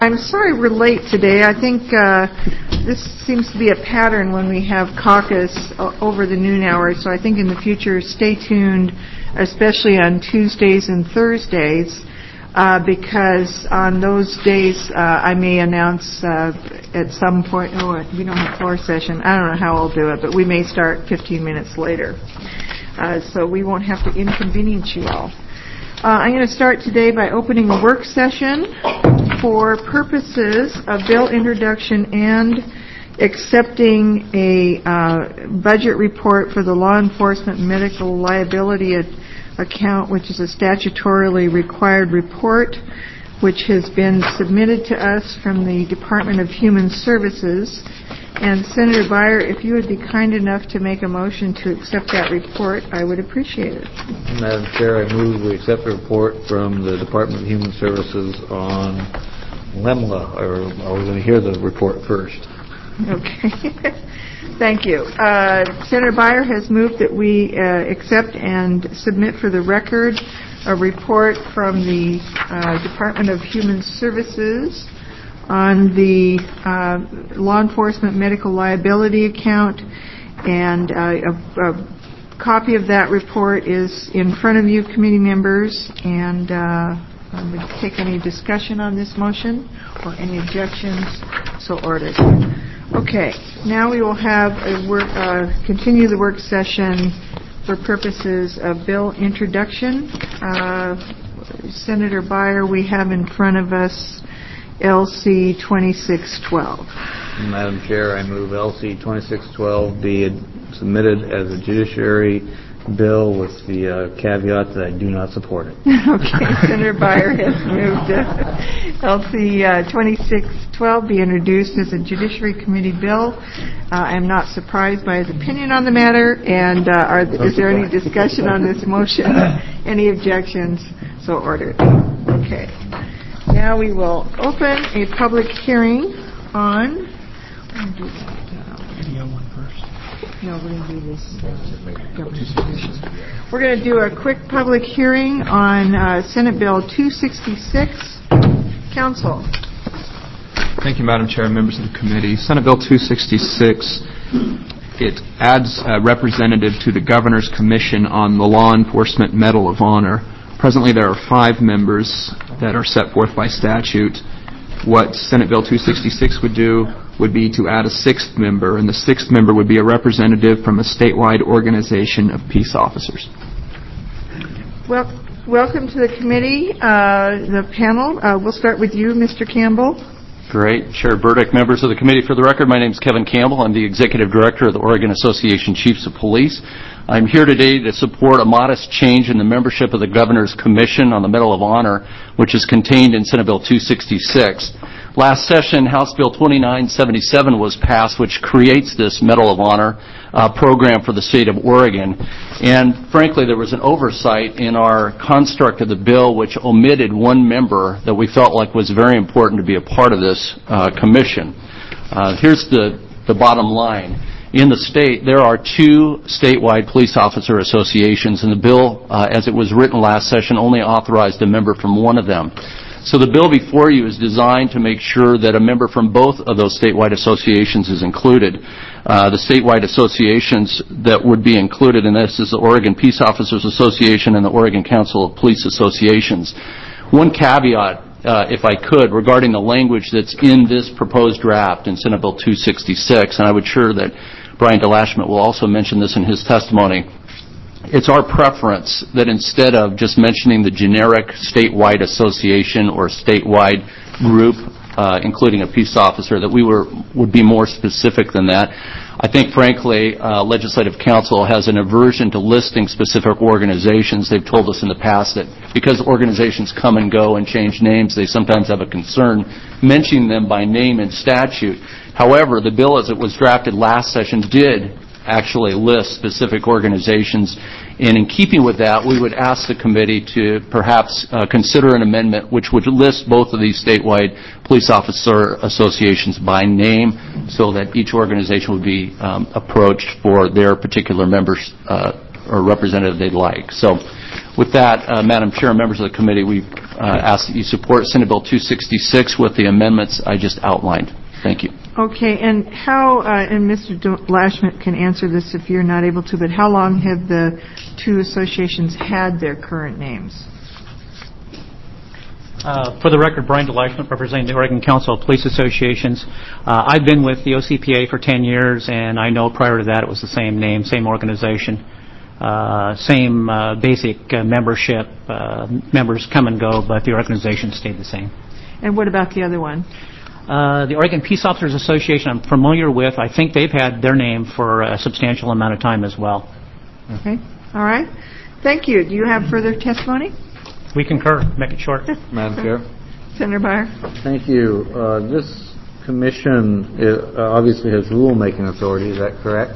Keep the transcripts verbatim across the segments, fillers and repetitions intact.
I'm sorry we're late today. I think uh, this seems to be a pattern when we have caucus uh, over the noon hour, so I think in the future stay tuned, especially on Tuesdays and Thursdays, uh, because on those days uh, I may announce uh, at some point, oh, we don't have floor session. I don't know how I'll do it, but we may start fifteen minutes later. Uh, so we won't have to inconvenience you all. Uh, I'm going to start today by opening a work session for purposes of bill introduction and accepting a uh, budget report for the law enforcement medical liability ad- account, which is a statutorily required report, which has been submitted to us from the Department of Human Services. And Senator Beyer, if you would be kind enough to make a motion to accept that report, I would appreciate it. Madam Chair, I move we accept the report from the Department of Human Services on L E M L A, or are we going to hear the report first? Okay. Thank you. Uh, Senator Beyer has moved that we uh, accept and submit for the record a report from the uh, Department of Human Services on the uh, law enforcement medical liability account, and uh, a, a copy of that report is in front of you, committee members, and uh, I'm going to take any discussion on this motion or any objections, so ordered. Okay, now we will have a work, uh, continue the work session for purposes of bill introduction. Uh, Senator Beyer, we have in front of us L C twenty-six twelve. Madam Chair, I move L C twenty-six twelve be submitted as a judiciary bill with the uh, caveat that I do not support it. Okay, Senator Beyer has moved uh, L C uh, twenty-six twelve be introduced as a Judiciary Committee bill. Uh, I am not surprised by his opinion on the matter, and uh, are, is there any discussion on this motion? Any objections? So ordered. Okay. Now we will open a public hearing on. No, we're going to do this. Uh, we're going to do a quick public hearing on uh, Senate Bill two sixty-six. Council. Thank you, Madam Chair and members of the committee. Senate Bill two sixty-six, it adds a representative to the Governor's Commission on the Law Enforcement Medal of Honor. Presently, there are five members that are set forth by statute. What Senate Bill two sixty-six would do would be to add a sixth member, and the sixth member would be a representative from a statewide organization of peace officers. Well, welcome to the committee, uh, the panel. Uh, we'll start with you, Mister Campbell. Great. Chair Burdick, members of the committee, for the record, my name is Kevin Campbell. I'm the Executive Director of the Oregon Association Chiefs of Police. I'm here today to support a modest change in the membership of the Governor's Commission on the Medal of Honor, which is contained in Senate Bill two sixty-six. Last session, House Bill twenty-nine seventy-seven was passed, which creates this Medal of Honor uh, program for the state of Oregon. And frankly, there was an oversight in our construct of the bill, which omitted one member that we felt like was very important to be a part of this uh, commission. Uh, here's the, the bottom line. In the state, there are two statewide police officer associations, and the bill, uh, as it was written last session, only authorized a member from one of them. So the bill before you is designed to make sure that a member from both of those statewide associations is included. Uh, the statewide associations that would be included in this is the Oregon Peace Officers Association and the Oregon Council of Police Associations. One caveat, Uh, if I could, regarding the language that's in this proposed draft in Senate Bill two sixty-six, and I would sure that Brian DeLashmutt will also mention this in his testimony. It's our preference that instead of just mentioning the generic statewide association or statewide group, uh, including a peace officer, that we were would be more specific than that. I think, frankly, uh, Legislative Council has an aversion to listing specific organizations. They've told us in the past that because organizations come and go and change names, they sometimes have a concern mentioning them by name in statute. However, the bill as it was drafted last session did actually list specific organizations, and in keeping with that, we would ask the committee to perhaps uh, consider an amendment which would list both of these statewide police officer associations by name so that each organization would be um, approached for their particular members uh, or representative they'd like. So With that, uh, Madam Chair and members of the committee, we uh, ask that you support Senate Bill two sixty-six with the amendments I just outlined. Thank you. Okay, and how, uh, and Mister Lashman can answer this if you're not able to, but how long have the two associations had their current names? Uh, for the record, Brian DeLashman, representing the Oregon Council of Police Associations. Uh, I've been with the O C P A for ten years, and I know prior to that it was the same name, same organization, uh, same uh, basic uh, membership. Uh, members come and go, but the organization stayed the same. And what about the other one? Uh, the Oregon Peace Officers Association I'm familiar with. I think they've had their name for a substantial amount of time as well. Okay. All right. Thank you. Do you have further testimony? We concur. Make it short. Madam Chair. Senator Byer. Thank you. Uh, This commission uh, obviously has rulemaking authority. Is that correct?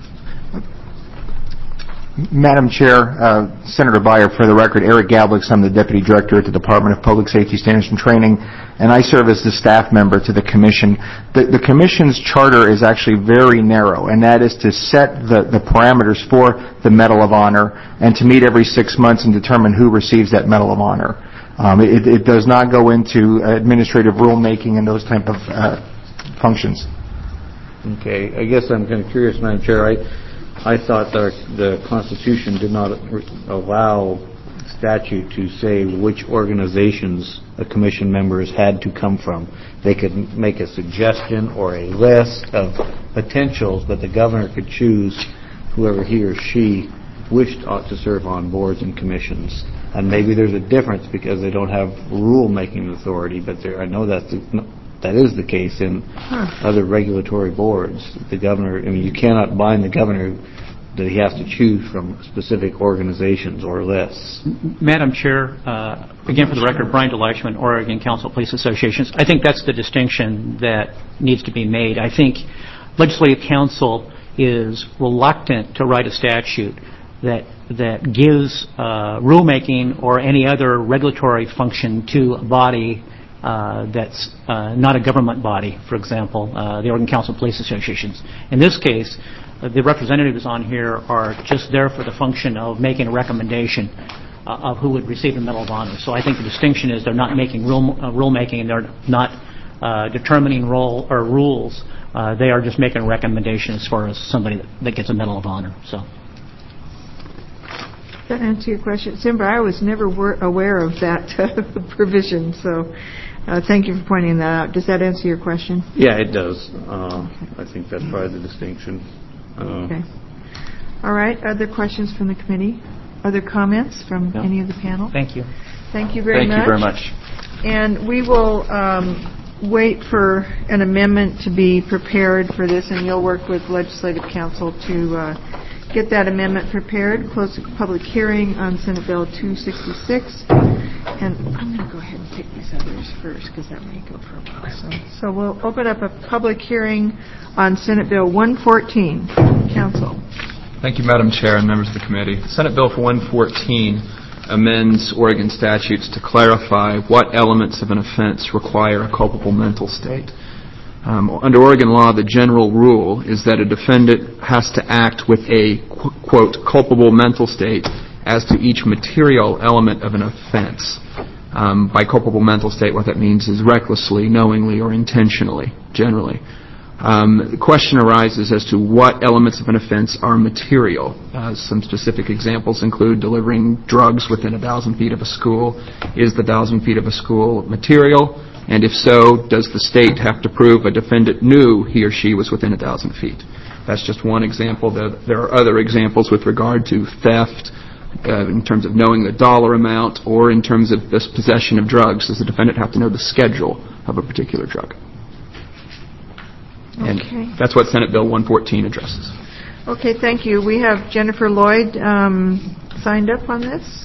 Madam Chair, uh, Senator Byer, for the record, Eric Gablix, I'm the Deputy Director at the Department of Public Safety Standards and Training, and I serve as the staff member to the Commission. The, the Commission's charter is actually very narrow, and that is to set the, the parameters for the Medal of Honor and to meet every six months and determine who receives that Medal of Honor. Um, it, it does not go into administrative rulemaking and those type of uh, functions. Okay. I guess I'm kind of curious, Madam Chair. I I thought the, the Constitution did not allow statute to say which organizations the commission members had to come from. They could make a suggestion or a list of potentials, but the governor could choose whoever he or she wished ought to serve on boards and commissions. And maybe there's a difference because they don't have rule-making authority, but there, I know that's the, that is the case in huh. other regulatory boards. The governor, I mean, you cannot bind the governor that he has to choose from specific organizations or lists. Madam Chair, uh, again for the record, Brian DeLashman, Oregon Council of Police Associations. I think that's the distinction that needs to be made. I think Legislative Council is reluctant to write a statute that that gives uh, rulemaking or any other regulatory function to a body Uh, that's uh, not a government body, for example, uh, the Oregon Council of Police Associations. In this case, uh, the representatives on here are just there for the function of making a recommendation uh, of who would receive the Medal of Honor. So I think the distinction is they're not making rule uh, rulemaking and they're not uh, determining role or rules. Uh, they are just making a recommendation as far as somebody that, that gets a Medal of Honor. So. Does that answer your question? Simba, I was never wor- aware of that uh, provision, so uh, thank you for pointing that out. Does that answer your question? Yeah, it does. Uh, okay. I think that's probably the distinction. Uh, okay. All right. Other questions from the committee? Other comments from no. any of the panel? Thank you. Thank you very Thank much. Thank you very much. And we will um, wait for an amendment to be prepared for this, and you'll work with Legislative Council to uh, get that amendment prepared, close the public hearing on Senate Bill two sixty-six. And I'm going to go ahead and take these others first because that may go for a while. So, so we'll open up a public hearing on Senate Bill one fourteen. Council. Thank you, Madam Chair and members of the committee. Senate Bill for one fourteen amends Oregon statutes to clarify what elements of an offense require a culpable mental state. Um, under Oregon law, the general rule is that a defendant has to act with a, qu- quote, culpable mental state as to each material element of an offense. Um, by culpable mental state, what that means is recklessly, knowingly, or intentionally, generally. Um, the question arises as to what elements of an offense are material. Uh, some specific examples include delivering drugs within a thousand feet of a school. Is the thousand feet of a school material? And if so, does the state have to prove a defendant knew he or she was within a thousand feet? That's just one example. There, there are other examples with regard to theft, uh, in terms of knowing the dollar amount, or in terms of this possession of drugs. Does the defendant have to know the schedule of a particular drug? And okay. That's what Senate Bill one fourteen addresses. Okay, thank you. We have Jennifer Lloyd um, signed up on this.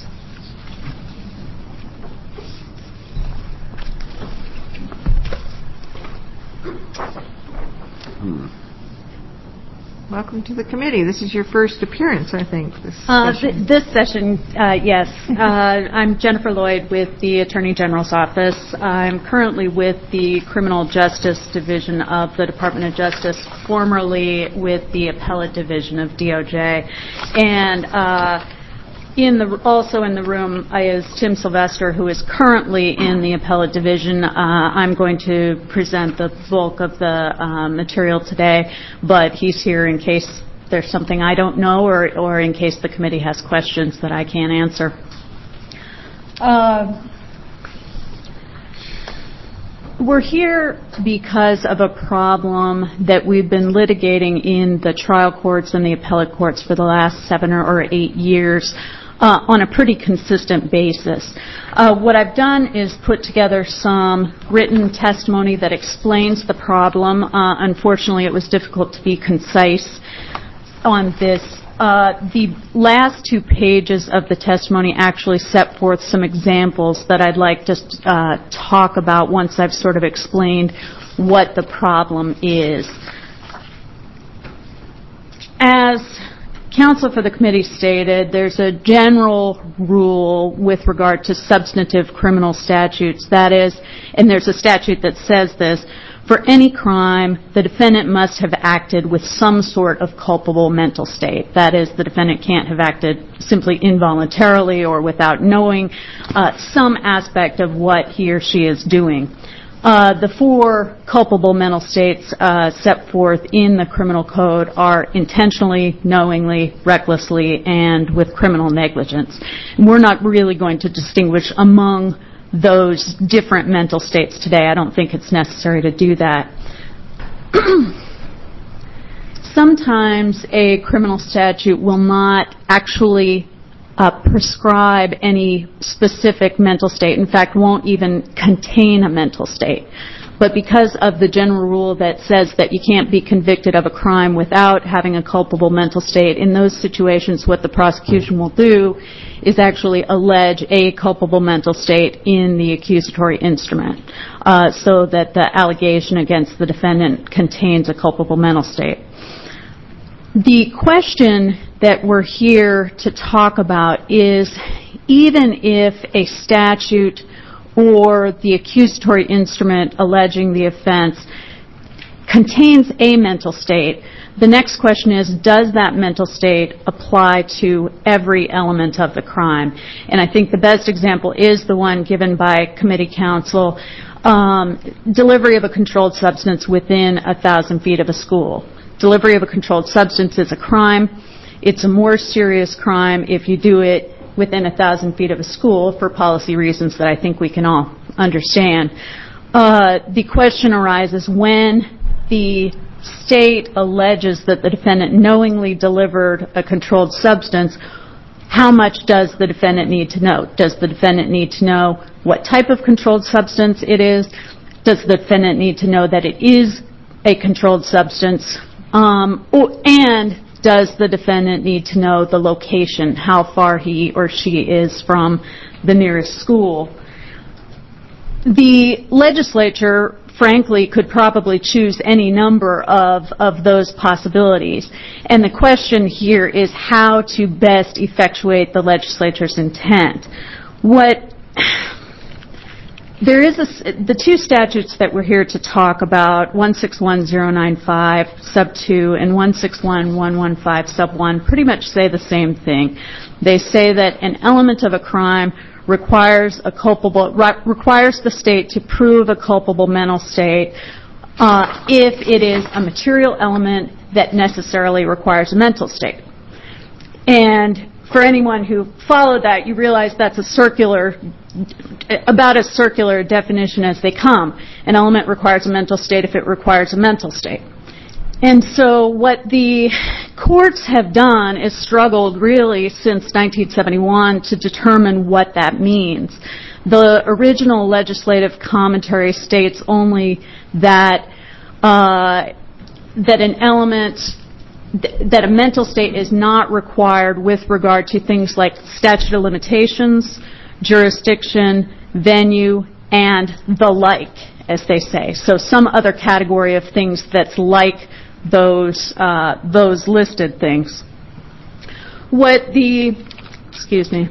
Hmm. Welcome to the committee. This is your first appearance, I think, this uh, session. Th- this session, uh, yes. uh, I'm Jennifer Lloyd with the Attorney General's Office. I'm currently with the Criminal Justice Division of the Department of Justice, formerly with the Appellate Division of D O J. And uh, In the, also in the room is Tim Sylvester, who is currently in the appellate division. Uh, I'm going to present the bulk of the uh, material today, but he's here in case there's something I don't know or, or in case the committee has questions that I can't answer. Uh, We're here because of a problem that we've been litigating in the trial courts and the appellate courts for the last seven or eight years uh, on a pretty consistent basis. Uh, what I've done is put together some written testimony that explains the problem. Uh, unfortunately, it was difficult to be concise on this. Uh, the last two pages of the testimony actually set forth some examples that I'd like to uh, talk about once I've sort of explained what the problem is. As counsel for the committee stated, there's a general rule with regard to substantive criminal statutes. That is, and there's a statute that says this, for any crime, the defendant must have acted with some sort of culpable mental state. That is, the defendant can't have acted simply involuntarily or without knowing uh, some aspect of what he or she is doing. Uh, the four culpable mental states uh, set forth in the criminal code are intentionally, knowingly, recklessly, and with criminal negligence. And we're not really going to distinguish among those different mental states today. I don't think it's necessary to do that. Sometimes a criminal statute will not actually uh, prescribe any specific mental state. In fact, won't even contain a mental state. But because of the general rule that says that you can't be convicted of a crime without having a culpable mental state, in those situations what the prosecution will do is actually allege a culpable mental state in the accusatory instrument uh, so that the allegation against the defendant contains a culpable mental state. The question that we're here to talk about is, even if a statute or the accusatory instrument alleging the offense contains a mental state, the next question is, does that mental state apply to every element of the crime? And I think the best example is the one given by committee counsel, um, delivery of a controlled substance within a thousand feet of a school. Delivery of a controlled substance is a crime. It's a more serious crime if you do it within a thousand feet of a school for policy reasons that I think we can all understand. Uh, the question arises when the state alleges that the defendant knowingly delivered a controlled substance, how much does the defendant need to know? Does the defendant need to know what type of controlled substance it is? Does the defendant need to know that it is a controlled substance? Um, or, and does the defendant need to know the location, how far he or she is from the nearest school? The legislature, frankly, could probably choose any number of, of those possibilities. And the question here is how to best effectuate the legislature's intent. What There is a, the two statutes that we're here to talk about, one six one zero nine five sub two and one six one one one five sub one, pretty much say the same thing. They say that an element of a crime requires a culpable re- requires the state to prove a culpable mental state uh, if it is a material element that necessarily requires a mental state. And for anyone who followed that, you realize that's a circular, about as circular definition as they come. An element requires a mental state if it requires a mental state. And so what the courts have done is struggled really since nineteen seventy-one to determine what that means. The original legislative commentary states only that uh, that an element that a mental state is not required with regard to things like statute of limitations, jurisdiction, venue, and the like, as they say. So some other category of things that's like those uh, those listed things. What the, excuse me,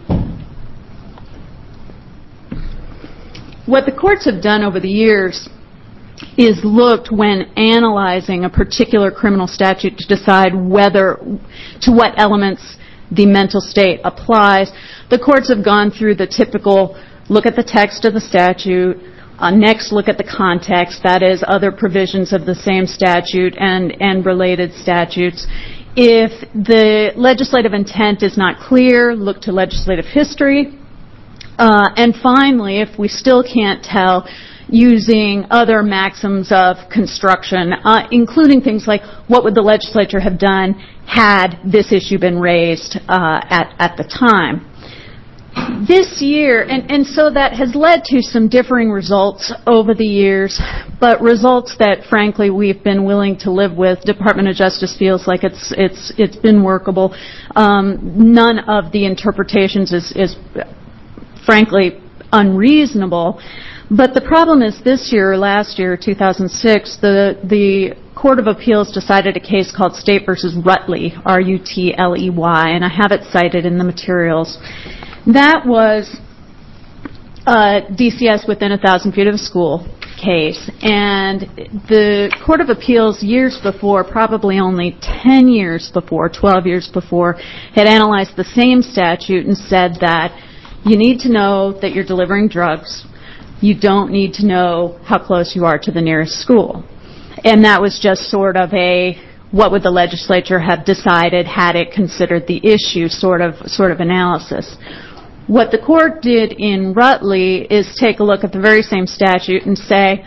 what the courts have done over the years is looked when analyzing a particular criminal statute to decide whether, to what elements the mental state applies. The courts have gone through the typical look at the text of the statute, uh, next look at the context, that is, other provisions of the same statute and, and related statutes. If the legislative intent is not clear, look to legislative history. Uh, and finally, if we still can't tell, using other maxims of construction, uh, including things like what would the legislature have done had this issue been raised uh, at, at the time. This year, and, and so that has led to some differing results over the years, but results that, frankly, we've been willing to live with. Department of Justice feels like it's it's it's been workable. Um, none of the interpretations is, is, frankly, unreasonable. But the problem is this year, or last year, two thousand six, the the Court of Appeals decided a case called State versus Rutley, R U T L E Y, and I have it cited in the materials. That was a D C S within a thousand feet of a school case, and the Court of Appeals years before, probably only ten years before, twelve years before, had analyzed the same statute and said that you need to know that you're delivering drugs. You don't need to know how close you are to the nearest school. And that was just sort of a, what would the legislature have decided had it considered the issue sort of, sort of analysis. What the court did in Rutley is take a look at the very same statute and say,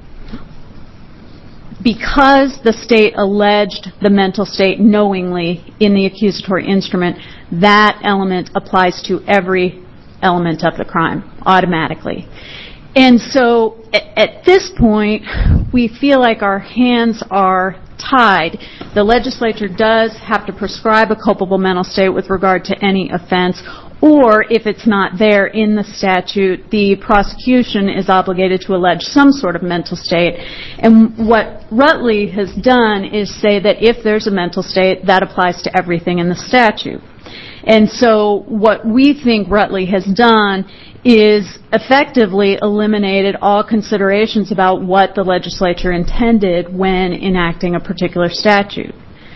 because the state alleged the mental state knowingly in the accusatory instrument, that element applies to every element of the crime automatically. And so at this point, we feel like our hands are tied. The legislature does have to prescribe a culpable mental state with regard to any offense, or if it's not there in the statute, the prosecution is obligated to allege some sort of mental state. And what Rutley has done is say that if there's a mental state, that applies to everything in the statute. And so what we think Rutley has done is effectively eliminated all considerations about what the legislature intended when enacting a particular statute.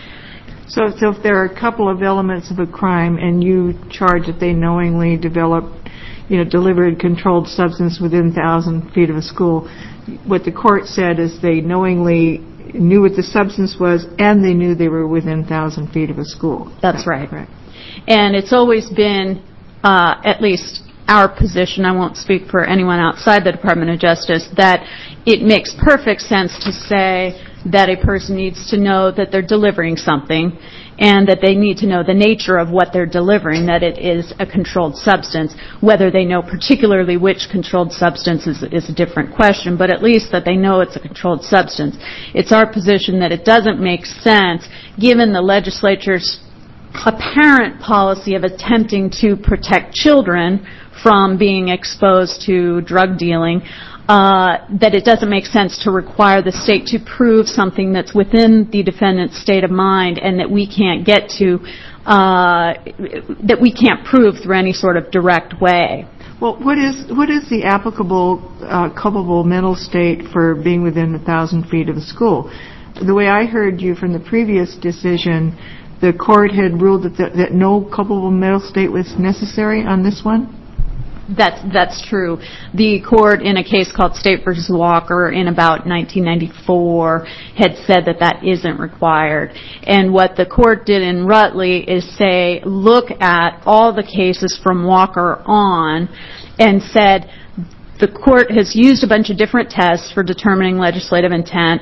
So, so if there are a couple of elements of a crime and you charge that they knowingly developed, you know, delivered controlled substance within one thousand feet of a school, what the court said is they knowingly knew what the substance was and they knew they were within one thousand feet of a school. That's right. Right. And it's always been, uh, at least our position, I won't speak for anyone outside the Department of Justice, that it makes perfect sense to say that a person needs to know that they're delivering something and that they need to know the nature of what they're delivering, that it is a controlled substance. Whether they know particularly which controlled substance is, is a different question, but at least that they know it's a controlled substance. It's our position that it doesn't make sense, given the legislature's apparent policy of attempting to protect children from being exposed to drug dealing, uh, that it doesn't make sense to require the state to prove something that's within the defendant's state of mind and that we can't get to, uh, that we can't prove through any sort of direct way. Well, what is what is the applicable uh, culpable mental state for being within a thousand feet of a school? The way I heard you from the previous decision, the court had ruled that the, that no culpable mental state was necessary on this one? That's that's true. The court, in a case called State versus Walker in about nineteen ninety-four, had said that that isn't required. And what the court did in Rutley is say, look at all the cases from Walker on, and said the court has used a bunch of different tests for determining legislative intent.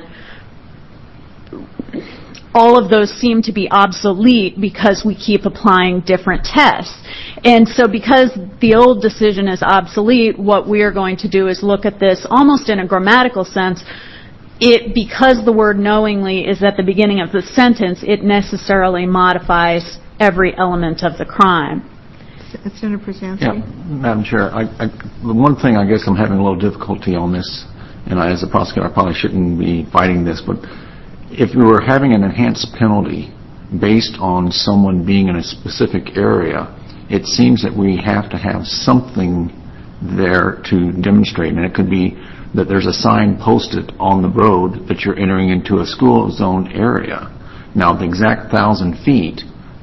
All of those seem to be obsolete because we keep applying different tests. And so because the old decision is obsolete, what we are going to do is look at this almost in a grammatical sense. It, because the word knowingly is at the beginning of the sentence, it necessarily modifies every element of the crime. Senator Przanski? Yeah, Madam Chair, I, I, the one thing I guess I'm having a little difficulty on this, and I, as a prosecutor I probably shouldn't be fighting this, but if we were having an enhanced penalty based on someone being in a specific area, it seems that we have to have something there to demonstrate. And it could be that there's a sign posted on the road that you're entering into a school zone area. Now, the exact thousand feet,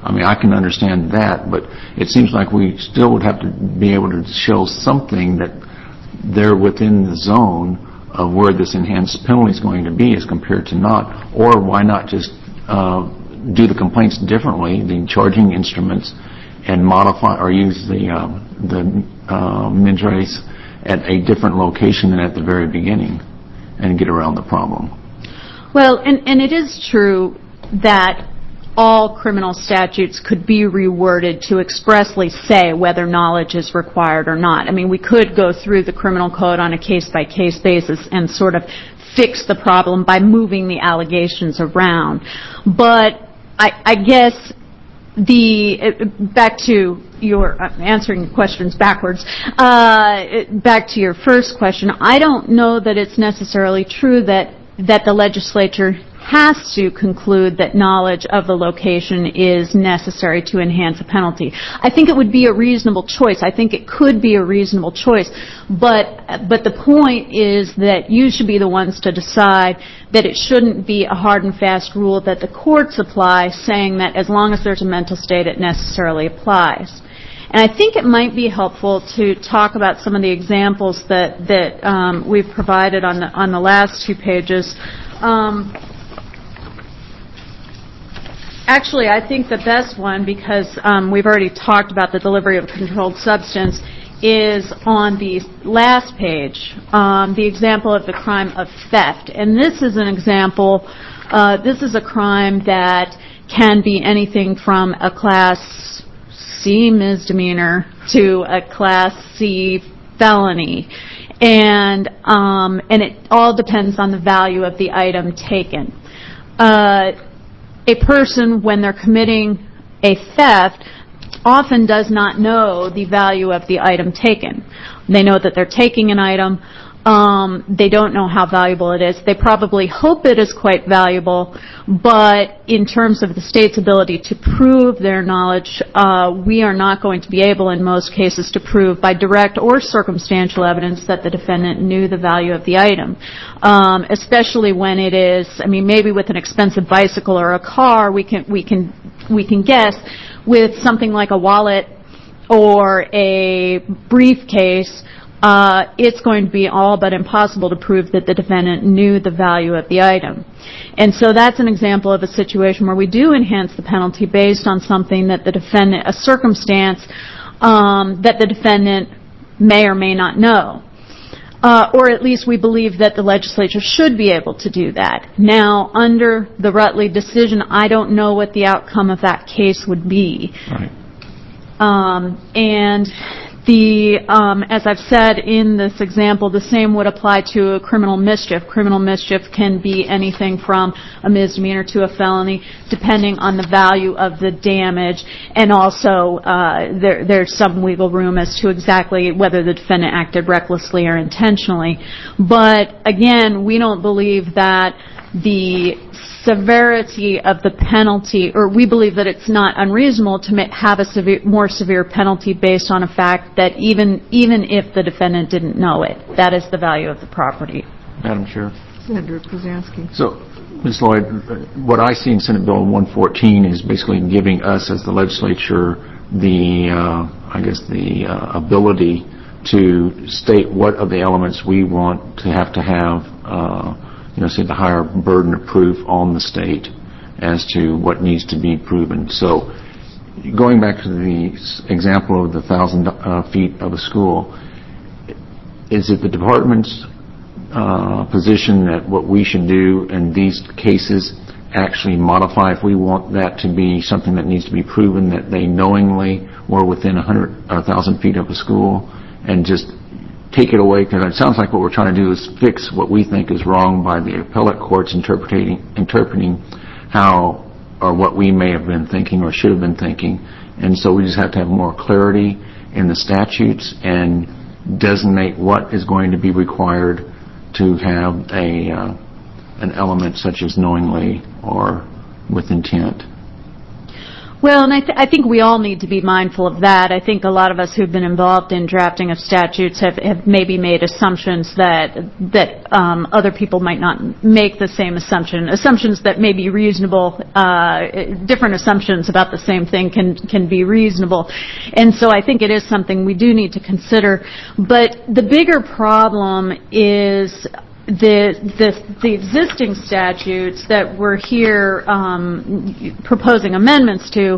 I mean, I can understand that, but it seems like we still would have to be able to show something that they're within the zone of where this enhanced penalty is going to be as compared to not. Or why not just uh, do the complaints differently, the charging instruments, and modify or use the uh, the uh, mens res at a different location than at the very beginning and get around the problem. Well, and, and it is true that all criminal statutes could be reworded to expressly say whether knowledge is required or not. I mean, we could go through the criminal code on a case-by-case basis and sort of fix the problem by moving the allegations around. But I, I guess the back to your uh, answering questions backwards, uh, back to your first question, I don't know that it's necessarily true that that the legislature has to conclude that knowledge of the location is necessary to enhance a penalty. I think it would be a reasonable choice. I think it could be a reasonable choice. But but the point is that you should be the ones to decide that it shouldn't be a hard and fast rule that the courts apply, saying that as long as there's a mental state, it necessarily applies. And I think it might be helpful to talk about some of the examples that that um, we've provided on the on the last two pages. Um, Actually, I think the best one, because um, we've already talked about the delivery of a controlled substance, is on the last page, um, the example of the crime of theft. And this is an example, uh, this is a crime that can be anything from a Class C misdemeanor to a Class C felony. And, um, and it all depends on the value of the item taken. Uh, A person, when they're committing a theft, often does not know the value of the item taken. They know that they're taking an item. Um, they don't know how valuable it is. They probably hope it is quite valuable, but in terms of the state's ability to prove their knowledge, uh, we are not going to be able in most cases to prove by direct or circumstantial evidence that the defendant knew the value of the item, um, especially when it is, I mean, maybe with an expensive bicycle or a car, we can, we can, we can guess. With something like a wallet or a briefcase, Uh, it's going to be all but impossible to prove that the defendant knew the value of the item. And so that's an example of a situation where we do enhance the penalty based on something that the defendant, a circumstance um, that the defendant may or may not know. Uh, or at least we believe that the legislature should be able to do that. Now, under the Rutley decision, I don't know what the outcome of that case would be. Right. Um, and The, um, as I've said in this example, the same would apply to a criminal mischief. Criminal mischief can be anything from a misdemeanor to a felony, depending on the value of the damage, and also uh, there, there's some wiggle room as to exactly whether the defendant acted recklessly or intentionally. But again, we don't believe that the severity of the penalty, or we believe that it's not unreasonable to ma- have a severe, more severe penalty based on a fact that even even if the defendant didn't know it, that is the value of the property. Madam Chair. Senator Kuzansky. So, Miz Lloyd, what I see in Senate Bill one fourteen is basically giving us as the legislature the, uh, I guess, the uh, ability to state what of the elements we want to have to have uh, you know, say the higher burden of proof on the state as to what needs to be proven. So going back to the example of the thousand uh, feet of a school, is it the department's uh, position that what we should do in these cases actually modify if we want that to be something that needs to be proven that they knowingly were within a hundred, a thousand feet of a school, and just take it away? Because it sounds like what we're trying to do is fix what we think is wrong by the appellate courts interpreting interpreting how or what we may have been thinking or should have been thinking. And so we just have to have more clarity in the statutes and designate what is going to be required to have a uh, an element such as knowingly or with intent. Well, and I, th- I think we all need to be mindful of that. I think a lot of us who've been involved in drafting of statutes have, have maybe made assumptions that that um, other people might not make the same assumption. Assumptions that may be reasonable, uh, different assumptions about the same thing can can be reasonable, and so I think it is something we do need to consider. But the bigger problem is The, the the existing statutes that we're here um, proposing amendments to,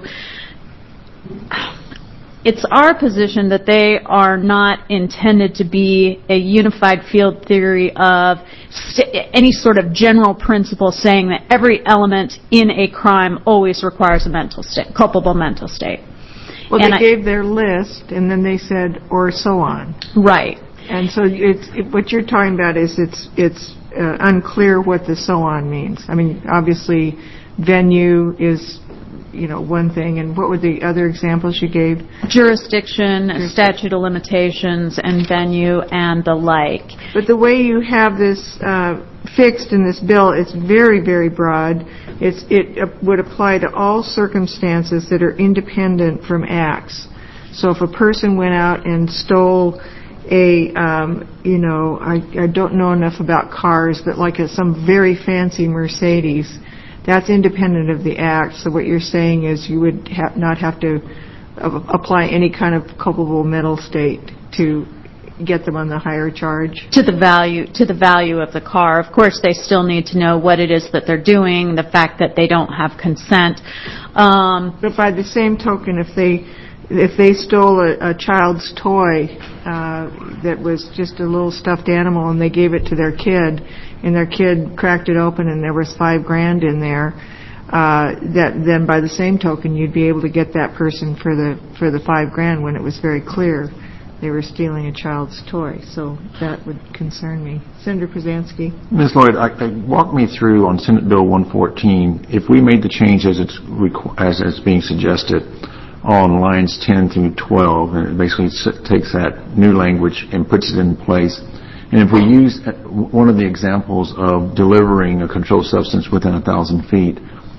it's our position that they are not intended to be a unified field theory of st- any sort of general principle saying that every element in a crime always requires a mental state, culpable mental state. Well, and they I, gave their list, and then they said, or so on. Right. And so it's, it, what you're talking about is it's it's uh, unclear what the so on means. I mean, obviously, venue is, you know, one thing. And what were the other examples you gave? Jurisdiction, statute of limitations, and venue, and the like. But the way you have this uh, fixed in this bill, it's very, very broad. It's, it uh, would apply to all circumstances that are independent from acts. So if a person went out and stole a, um, you know, I, I don't know enough about cars, but like a, some very fancy Mercedes, that's independent of the act. So what you're saying is you would ha- not have to uh, apply any kind of culpable mental state to get them on the higher charge? To the value, to the value of the car. Of course, they still need to know what it is that they're doing, the fact that they don't have consent. Um, but by the same token, if they if they stole a, a child's toy uh, that was just a little stuffed animal and they gave it to their kid, and their kid cracked it open and there was five grand in there, uh, that then by the same token you'd be able to get that person for the for the five grand when it was very clear they were stealing a child's toy. So that would concern me. Senator Pruzansky. Miz Lloyd, I, I, walk me through on Senate Bill one fourteen. If we made the change as it's requ- as it's being suggested on lines ten through twelve, and it basically takes that new language and puts it in place. And if we use one of the examples of delivering a controlled substance within a thousand feet,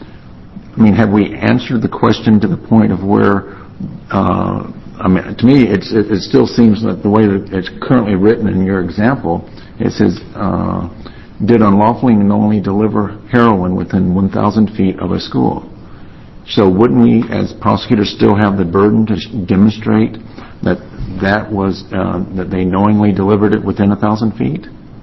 I mean, have we answered the question to the point of where, uh, I mean, to me, it's, it, it still seems that the way that it's currently written in your example, it says, uh, did unlawfully and knowingly deliver heroin within one thousand feet of a school. So wouldn't we, as prosecutors, still have the burden to sh- demonstrate that that was uh, that they knowingly delivered it within a thousand feet?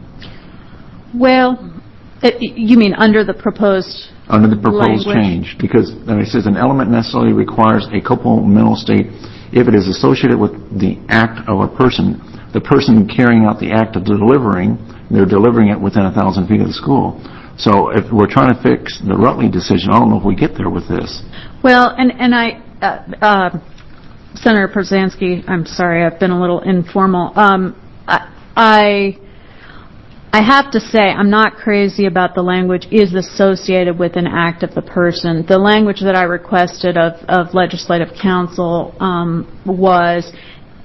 Well, it, you mean under the proposed under the proposed language? Change, because I mean, it says an element necessarily requires a culpable mental state if it is associated with the act of a person. The person carrying out the act of delivering, they're delivering it within a thousand feet of the school. So if we're trying to fix the Rutley decision, I don't know if we get there with this. Well, and, and I, uh, uh, Senator Pruzansky, I'm sorry, I've been a little informal. Um, I, I have to say, I'm not crazy about the language is associated with an act of the person. The language that I requested of, of legislative counsel um, was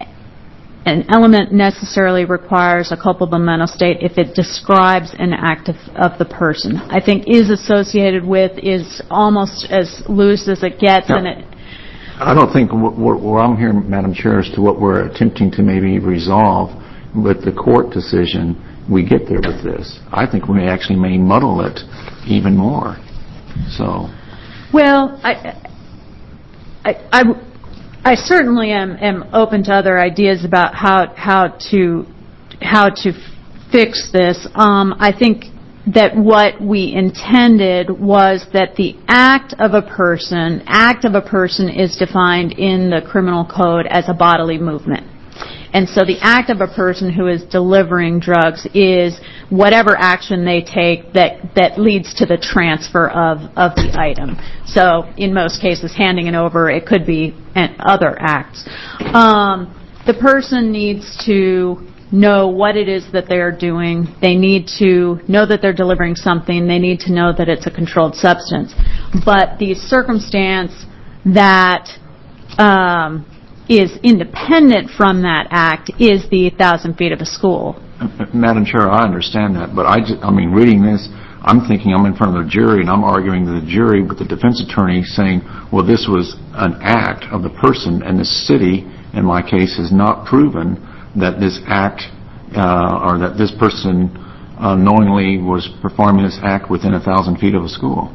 an element necessarily requires a culpable mental state if it describes an act of, of the person. I think is associated with is almost as loose as it gets. Yeah. And it, I don't think what, what, what I'm hearing, Madam Chair, as to what we're attempting to maybe resolve with the court decision, we get there with this. I think we actually may muddle it even more. So. Well, I, I, I I certainly am, am open to other ideas about how how to how to fix this. Um, I think that what we intended was that the act of a person, act of a person is defined in the criminal code as a bodily movement. And so the act of a person who is delivering drugs is whatever action they take that, that leads to the transfer of, of the item. So in most cases, handing it over, it could be other acts. Um, the person needs to know what it is that they're doing. They need to know that they're delivering something. They need to know that it's a controlled substance. But the circumstance that um, is independent from that act is the thousand feet of a school. Madam Chair, I understand that, but I, ju- I mean, reading this, I'm thinking I'm in front of the jury, and I'm arguing to the jury with the defense attorney saying, well, this was an act of the person, and the city, in my case, has not proven that this act, uh, or that this person uh, knowingly was performing this act within a thousand feet of a school.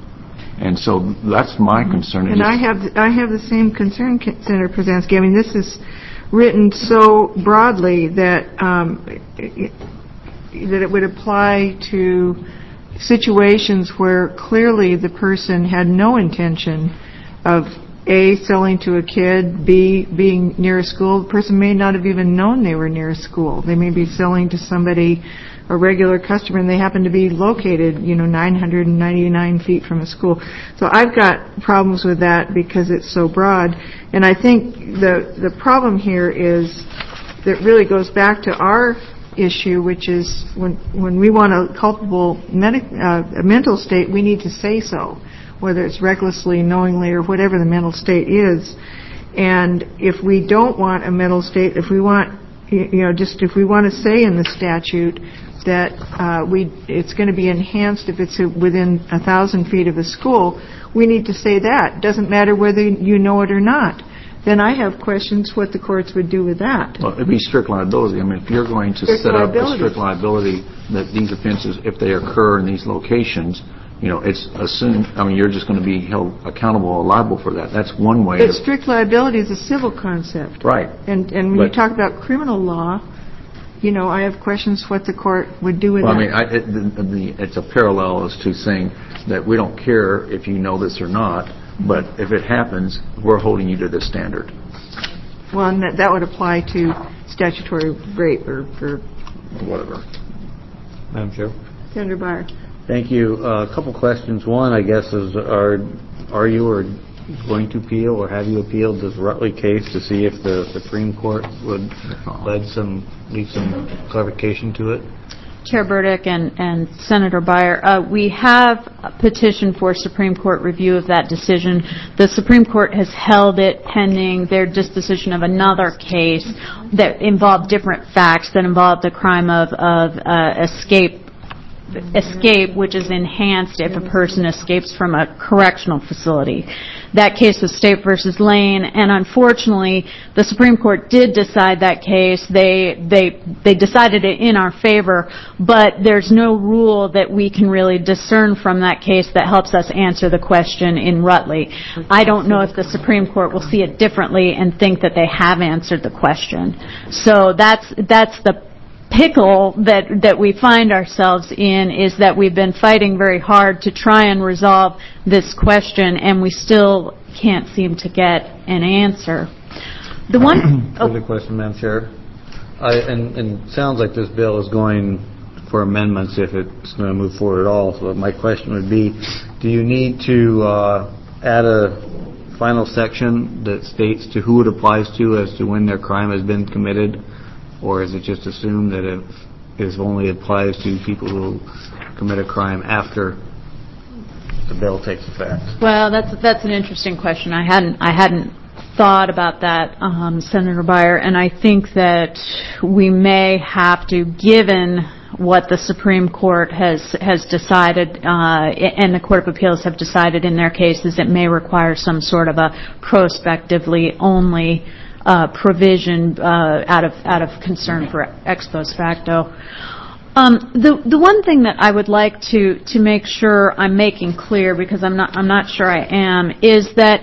And so that's my concern. And I have I have the same concern, Senator Pruzansky. I mean, this is written so broadly that um, it, that it would apply to situations where clearly the person had no intention of A, selling to a kid, B, being near a school. The person may not have even known they were near a school. They may be selling to somebody, a regular customer, and they happen to be located, you know, nine hundred ninety-nine feet from a school. So I've got problems with that because it's so broad. And I think the the problem here is that really goes back to our issue, which is when when we want a culpable medic, uh, a mental state, we need to say so, whether it's recklessly, knowingly, or whatever the mental state is. And if we don't want a mental state, if we want, you know, just if we want to say in the statute that uh, we it's going to be enhanced if it's within a thousand feet of a school, we need to say that. Doesn't matter whether you know it or not. Then I have questions what the courts would do with that. Well, it'd be strict liability. I mean, if you're going to Strict set up a liability. strict liability that these offenses, if they occur in these locations, you know, it's assumed, I mean, you're just going to be held accountable or liable for that. That's one way. But of, strict liability is a civil concept. Right. And and when But- you talk about criminal law, you know, I have questions what the court would do with Well, I that. mean, I, it, the, the, it's a parallel as to saying that we don't care if you know this or not, but if it happens, we're holding you to this standard. Well, and that, that would apply to statutory rape or, or Whatever. Madam Chair. Senator Byer. Thank you. Uh, a couple questions. One, I guess, is are are you or going to appeal or have you appealed this Rutley case to see if the Supreme Court would lead some leave some clarification to it? Chair Burdick and, and Senator Byer, uh, we have a petition for Supreme Court review of that decision. The Supreme Court has held it pending their disposition of another case that involved different facts, that involved the crime of, of uh, escape escape, which is enhanced if a person escapes from a correctional facility. That case was State versus Lane, and unfortunately, the Supreme Court did decide that case. They they they decided it in our favor, but there's no rule that we can really discern from that case that helps us answer the question in Rutley. I don't know if the Supreme Court will see it differently and think that they have answered the question. So that's that's the pickle that that we find ourselves in, is that we've been fighting very hard to try and resolve this question, and we still can't seem to get an answer. The one Further question, Madam Chair. I, and, and it sounds like this bill is going for amendments if it's going to move forward at all. So my question would be, do you need to uh, add a final section that states to who it applies to as to when their crime has been committed? Or is it just assumed that it is only applies to people who commit a crime after the bill takes effect? Well, that's that's an interesting question. I hadn't I hadn't thought about that, um, Senator Byer, and I think that we may have to, given what the Supreme Court has has decided uh, and the Court of Appeals have decided in their cases, it may require some sort of a prospectively only Uh, provision uh, out of out of concern for ex post facto. Um, the the one thing that I would like to to make sure I'm making clear, because I'm not I'm not sure I am, is that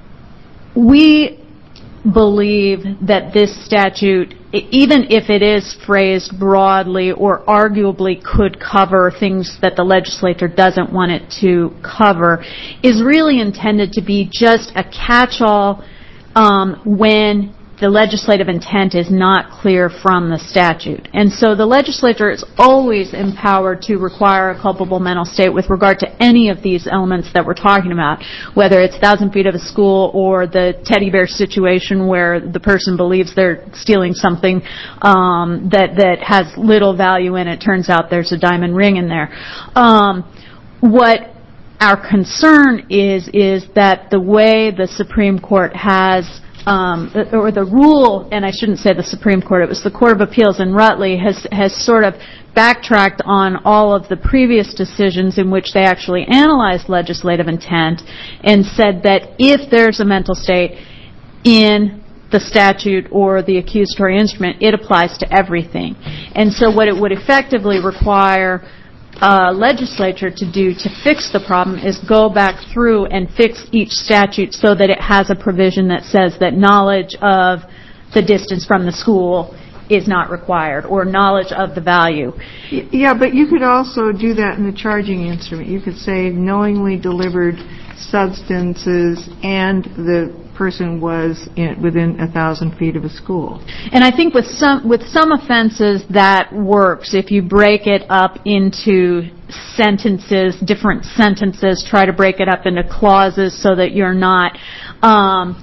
we believe that this statute, even if it is phrased broadly or arguably could cover things that the legislature doesn't want it to cover, is really intended to be just a catch-all Um, when the legislative intent is not clear from the statute. And so the legislature is always empowered to require a culpable mental state with regard to any of these elements that we're talking about, whether it's thousand feet of a school or the teddy bear situation where the person believes they're stealing something um, that, that has little value in it. Turns out there's a diamond ring in there. Um, what our concern is, is that the way the Supreme Court has um, or the rule, and I shouldn't say the Supreme Court, it was the Court of Appeals in Rutley, has, has sort of backtracked on all of the previous decisions in which they actually analyzed legislative intent and said that if there's a mental state in the statute or the accusatory instrument, it applies to everything. And so what it would effectively require a legislature to do to fix the problem is go back through and fix each statute so that it has a provision that says that knowledge of the distance from the school is not required, or knowledge of the value. Yeah, but you could also do that in the charging instrument. You could say knowingly delivered substances and the person was in, within a thousand feet of a school. And I think with some with some offenses that works if you break it up into sentences, different sentences, try to break it up into clauses so that you're not um,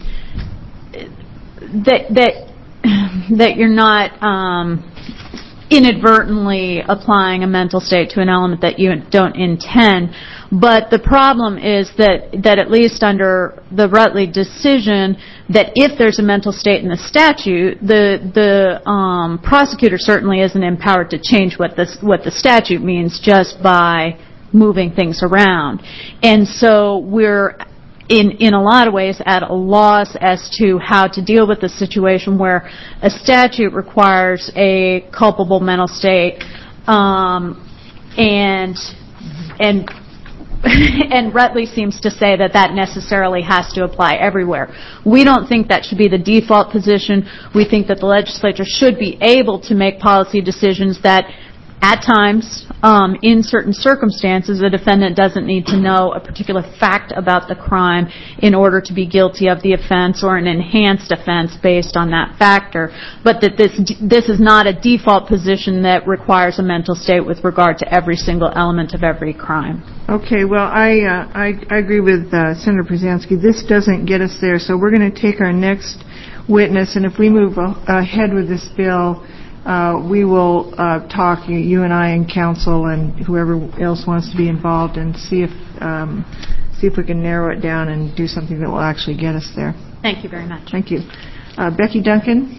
that that that you're not um, inadvertently applying a mental state to an element that you don't intend. But the problem is that, that at least under the Rutley decision, that if there's a mental state in the statute, the the um, prosecutor certainly isn't empowered to change what the what the statute means just by moving things around. And so we're in in a lot of ways at a loss as to how to deal with the situation where a statute requires a culpable mental state, um, and and and Rutley seems to say that that necessarily has to apply everywhere. We don't think that should be the default position. We think that the legislature should be able to make policy decisions that at times, um, in certain circumstances, a defendant doesn't need to know a particular fact about the crime in order to be guilty of the offense or an enhanced offense based on that factor, but that this this is not a default position that requires a mental state with regard to every single element of every crime. Okay, well, I uh, I, I agree with uh, Senator Brzezinski. This doesn't get us there, so we're going to take our next witness, and if we move uh, ahead with this bill, Uh, we will uh, talk, you, you and I and council and whoever else wants to be involved, and see if um, see if we can narrow it down and do something that will actually get us there. Thank you very much. Thank you. Uh, Becky Duncan.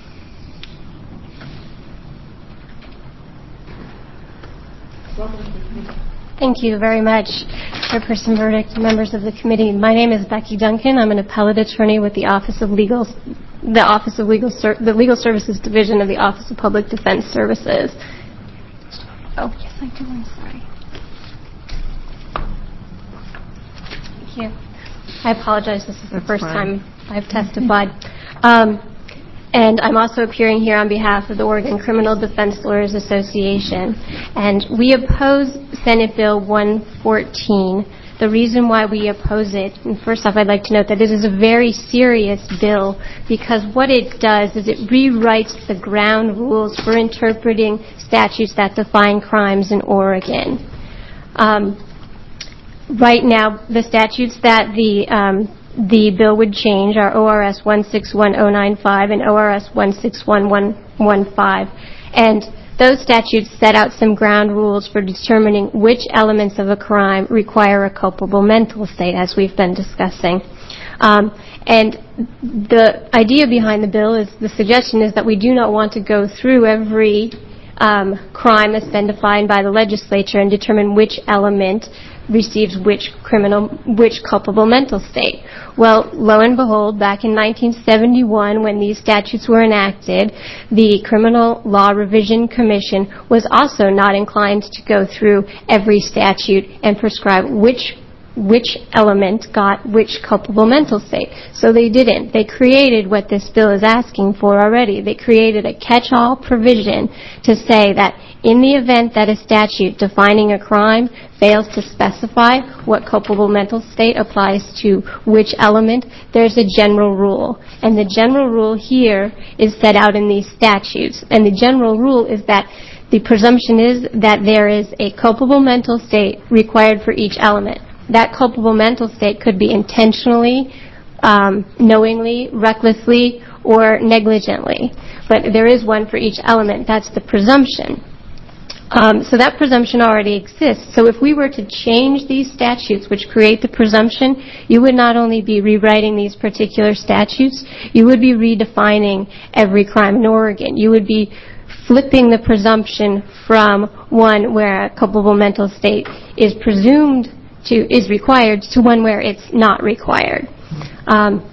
Thank you very much, Chairperson Burdick, members of the committee. My name is Becky Duncan. I'm an appellate attorney with the Office of Legal, the Office of Legal, Ser- the Legal Services Division of the Office of Public Defense Services. Oh, yes, I do. I'm sorry. Thank you. I apologize. This is the That's first fine. time I've testified. Um, And I'm also appearing here on behalf of the Oregon Criminal Defense Lawyers Association. And we oppose Senate Bill one fourteen. The reason why we oppose it, and first off, I'd like to note that it is a very serious bill because what it does is it rewrites the ground rules for interpreting statutes that define crimes in Oregon. Um, right now, the statutes that the um, the bill would change are O R S one six one oh nine five and O R S one six one one one five. And those statutes set out some ground rules for determining which elements of a crime require a culpable mental state, as we've been discussing. Um, and the idea behind the bill is, the suggestion is that we do not want to go through every um, crime that's been defined by the legislature and determine which element receives which criminal, which culpable mental state. Well, lo and behold, back in nineteen seventy-one, when these statutes were enacted, the Criminal Law Revision Commission was also not inclined to go through every statute and prescribe which which element got which culpable mental state. So they didn't. They created what this bill is asking for already. They created a catch-all provision to say that in the event that a statute defining a crime fails to specify what culpable mental state applies to which element, there's a general rule. And the general rule here is set out in these statutes. And the general rule is that the presumption is that there is a culpable mental state required for each element. That culpable mental state could be intentionally, um, knowingly, recklessly, or negligently. But there is one for each element. That's the presumption. Um, so that presumption already exists. So if we were to change these statutes which create the presumption, you would not only be rewriting these particular statutes, you would be redefining every crime in Oregon. You would be flipping the presumption from one where a culpable mental state is presumed to, is required, to one where it's not required. Um,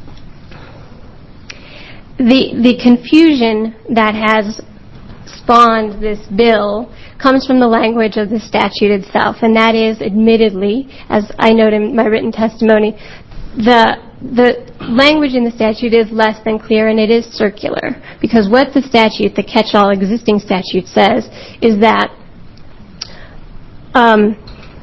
the, the confusion that has spawned this bill comes from the language of the statute itself, and that is, admittedly, as I note in my written testimony, the the language in the statute is less than clear, and it is circular, because what the statute, the catch-all existing statute, says is that um,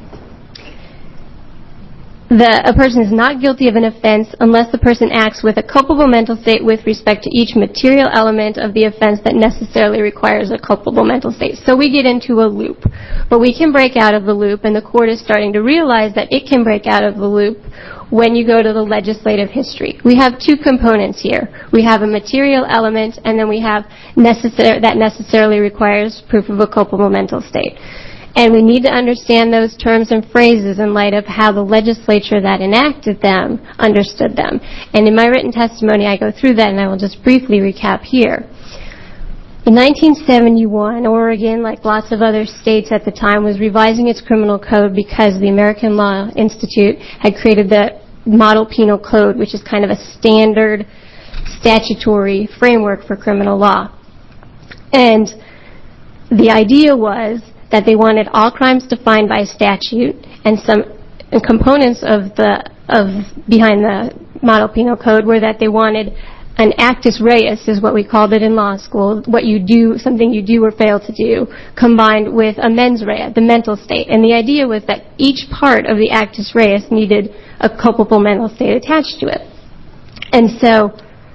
The, a person is not guilty of an offense unless the person acts with a culpable mental state with respect to each material element of the offense that necessarily requires a culpable mental state. So we get into a loop. But we can break out of the loop, and the court is starting to realize that it can break out of the loop when you go to the legislative history. We have two components here. We have a material element, and then we have necessar- that necessarily requires proof of a culpable mental state. And we need to understand those terms and phrases in light of how the legislature that enacted them understood them. And in my written testimony, I go through that, and I will just briefly recap here. In nineteen seventy-one, Oregon, like lots of other states at the time, was revising its criminal code because the American Law Institute had created the Model Penal Code, which is kind of a standard statutory framework for criminal law. And the idea was that they wanted all crimes defined by statute, and some components of the of behind the Model Penal Code were that they wanted an actus reus, is what we called it in law school, what you do, something you do or fail to do, combined with a mens rea, the mental state. And the idea was that each part of the actus reus needed a culpable mental state attached to it. And so,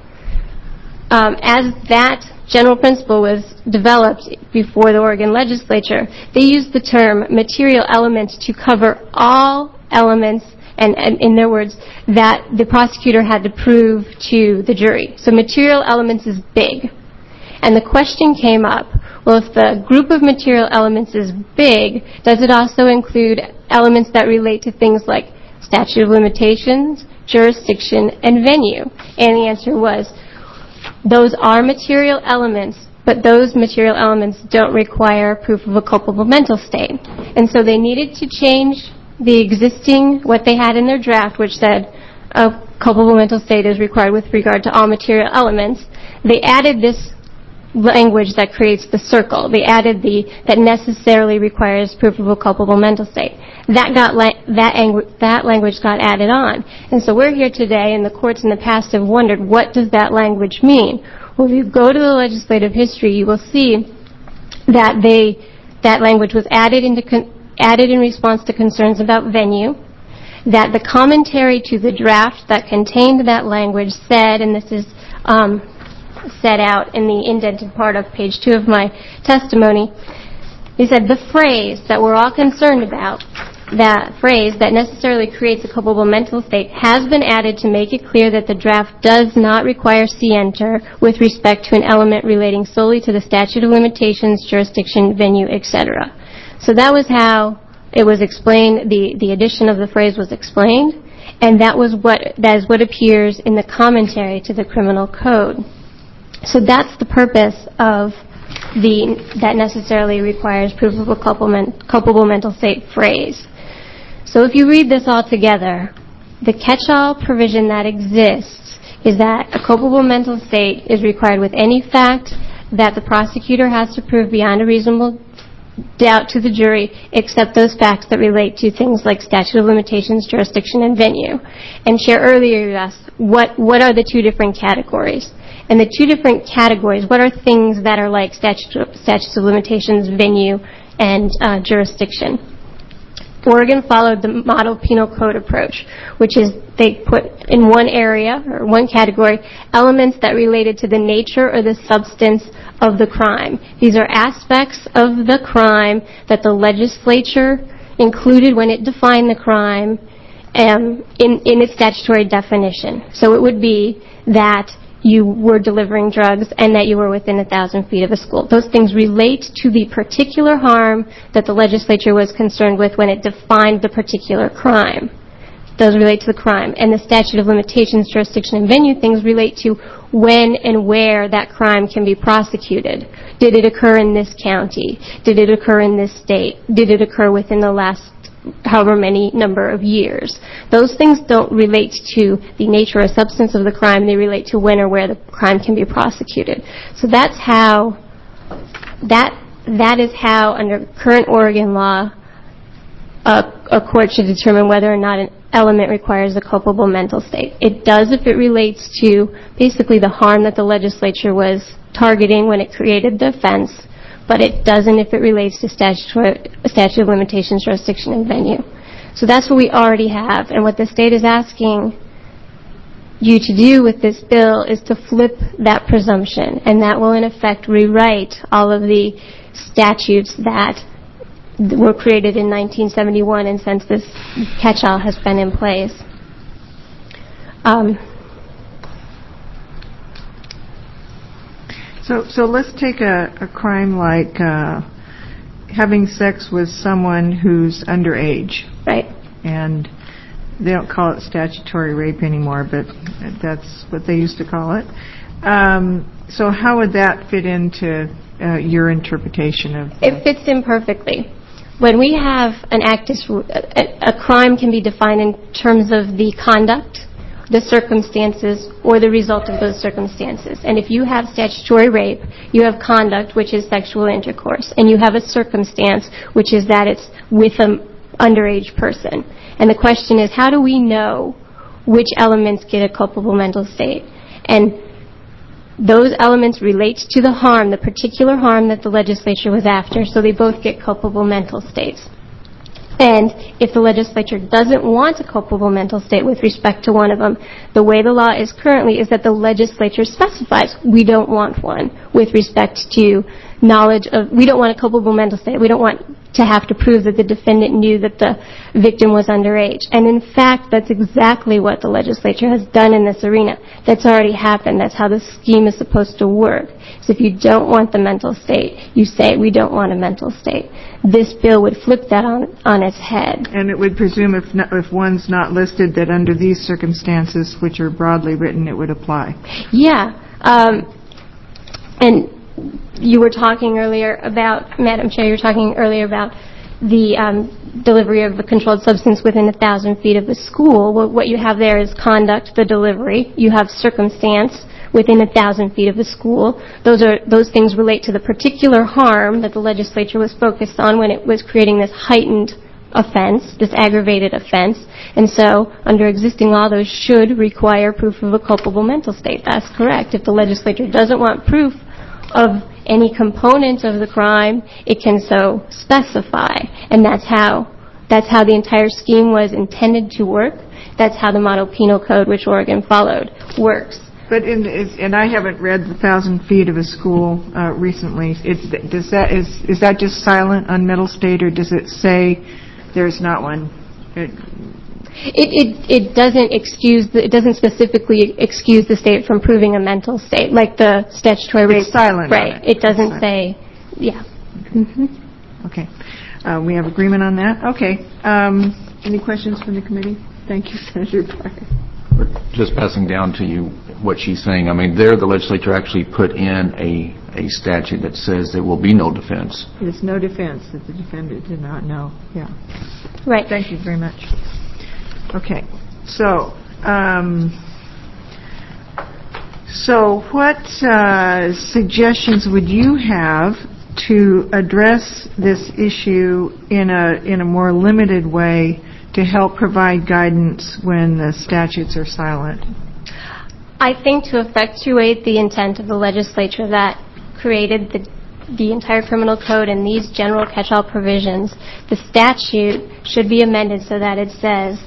um, as that general principle was developed before the Oregon legislature, they used the term material elements to cover all elements, and, and in their words, that the prosecutor had to prove to the jury. So material elements is big. And the question came up, well, if the group of material elements is big, does it also include elements that relate to things like statute of limitations, jurisdiction, and venue? And the answer was, those are material elements, but those material elements don't require proof of a culpable mental state. And so they needed to change the existing, what they had in their draft, which said a culpable mental state is required with regard to all material elements. They added this language that creates the circle. They added the that necessarily requires proof of a culpable mental state. That got la- that, ang- that language got added on. And so we're here today, and the courts in the past have wondered, what does that language mean? Well, if you go to the legislative history, you will see that they that language was added into con- added in response to concerns about venue, that the commentary to the draft that contained that language said, and this is um, set out in the indented part of page two of my testimony, he said the phrase that we're all concerned about, that phrase that necessarily creates a culpable mental state, has been added to make it clear that the draft does not require scienter with respect to an element relating solely to the statute of limitations, jurisdiction, venue, et cetera. So that was how it was explained, the, the addition of the phrase was explained, and that was what that is what appears in the commentary to the criminal code. So that's the purpose of the that necessarily requires proof of a culpable, culpable mental state phrase. So if you read this all together, the catch-all provision that exists is that a culpable mental state is required with any fact that the prosecutor has to prove beyond a reasonable doubt to the jury, except those facts that relate to things like statute of limitations, jurisdiction, and venue. And Chair, earlier you asked, what, what are the two different categories? And the two different categories, what are things that are like statute, statutes of limitations, venue, and uh, jurisdiction? Oregon followed the Model Penal Code approach, which is they put in one area, or one category, elements that related to the nature or the substance of the crime. These are aspects of the crime that the legislature included when it defined the crime um, in, in its statutory definition. So it would be that you were delivering drugs and that you were within a thousand feet of a school. Those things relate to the particular harm that the legislature was concerned with when it defined the particular crime. Those relate to the crime. And the statute of limitations, jurisdiction, and venue things relate to when and where that crime can be prosecuted. Did it occur in this county? Did it occur in this state? Did it occur within the last however many number of years? Those things don't relate to the nature or substance of the crime. They relate to when or where the crime can be prosecuted. So that's how, that that is how, under current Oregon law, a, a court should determine whether or not an element requires a culpable mental state. It does if it relates to basically the harm that the legislature was targeting when it created the offense, but it doesn't if it relates to statutory, statute of limitations, jurisdiction, and venue. So that's what we already have, and what the state is asking you to do with this bill is to flip that presumption, and that will in effect rewrite all of the statutes that were created in nineteen seventy-one, and since this catch-all has been in place. Um, So, so let's take a, a crime like uh, having sex with someone who's underage. Right. And they don't call it statutory rape anymore, but that's what they used to call it. Um, so how would that fit into uh, your interpretation of... It fits in perfectly. When we have an act, a, a crime can be defined in terms of the conduct, the circumstances, or the result of those circumstances. And if you have statutory rape, you have conduct, which is sexual intercourse, and you have a circumstance, which is that it's with an underage person. And the question is, how do we know which elements get a culpable mental state? And those elements relate to the harm, the particular harm that the legislature was after, so they both get culpable mental states. And if the legislature doesn't want a culpable mental state with respect to one of them, the way the law is currently is that the legislature specifies we don't want one with respect to knowledge of, we don't want a culpable mental state. We don't want to have to prove that the defendant knew that the victim was underage. And in fact, that's exactly what the legislature has done in this arena. That's already happened. That's how the scheme is supposed to work. So if you don't want the mental state, you say, we don't want a mental state. This bill would flip that on, on its head. And it would presume if, not, if one's not listed that under these circumstances, which are broadly written, it would apply. Yeah. Um, and you were talking earlier about, Madam Chair, you were talking earlier about the um, delivery of a controlled substance within a thousand feet of a school. Well, what you have there is conduct, the delivery. You have circumstance within a thousand feet of a school. Those are those things relate to the particular harm that the legislature was focused on when it was creating this heightened offense, this aggravated offense. And so, under existing law, those should require proof of a culpable mental state. That's correct. If the legislature doesn't want proof of any component of the crime, it can so specify. And that's how that's how the entire scheme was intended to work. That's how the Model Penal Code, which Oregon followed, works. But in, is, and I haven't read the thousand feet of a school uh, recently. It's, does that is is that just silent on mental state, or does it say there's not one? It, It, it it doesn't excuse the, it doesn't specifically excuse the state from proving a mental state, like the statutory rape. It's silent. Right. On it. It doesn't say, yeah. Okay. Mm-hmm. Okay. Uh, we have agreement on that. Okay. Um, any questions from the committee? Thank you, Senator Breyer. Just passing down to you what she's saying. I mean, there the legislature actually put in a a statute that says there will be no defense. There's no defense that the defendant did not know. Yeah. Right. Thank you very much. Okay, so um, so what uh, suggestions would you have to address this issue in a in a more limited way to help provide guidance when the statutes are silent? I think to effectuate the intent of the legislature that created the the entire criminal code and these general catch-all provisions, the statute should be amended so that it says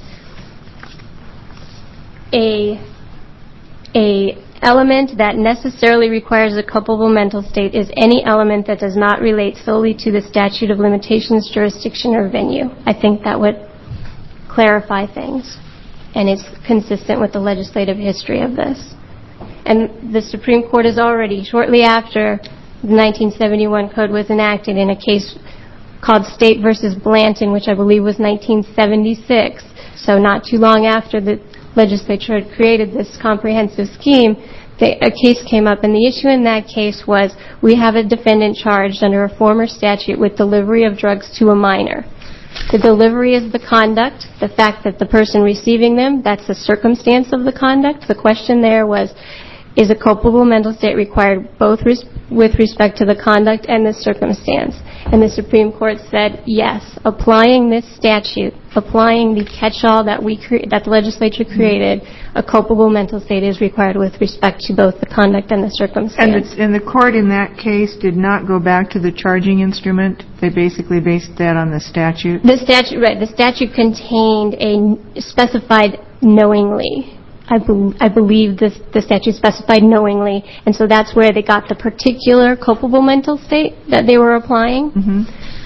a a element that necessarily requires a culpable mental state is any element that does not relate solely to the statute of limitations, jurisdiction, or venue. I think that would clarify things, and it's consistent with the legislative history of this. And the Supreme Court has already, shortly after the nineteen seventy-one code was enacted, in a case called State versus Blanton, which I believe was nineteen seventy-six, so not too long after the legislature had created this comprehensive scheme, they, a case came up, and the issue in that case was we have a defendant charged under a former statute with delivery of drugs to a minor. The delivery is the conduct. The fact that the person receiving them, that's the circumstance of the conduct. The question there was, is a culpable mental state required both res- with respect to the conduct and the circumstance? And the Supreme Court said, yes, applying this statute, applying the catch-all that we cre- that the legislature created, a culpable mental state is required with respect to both the conduct and the circumstance. And the, and the court in that case did not go back to the charging instrument? They basically based that on the statute? The statute, right. The statute contained a specified knowingly. I, be, I believe this, the statute specified knowingly, and so that's where they got the particular culpable mental state that they were applying. Mm-hmm.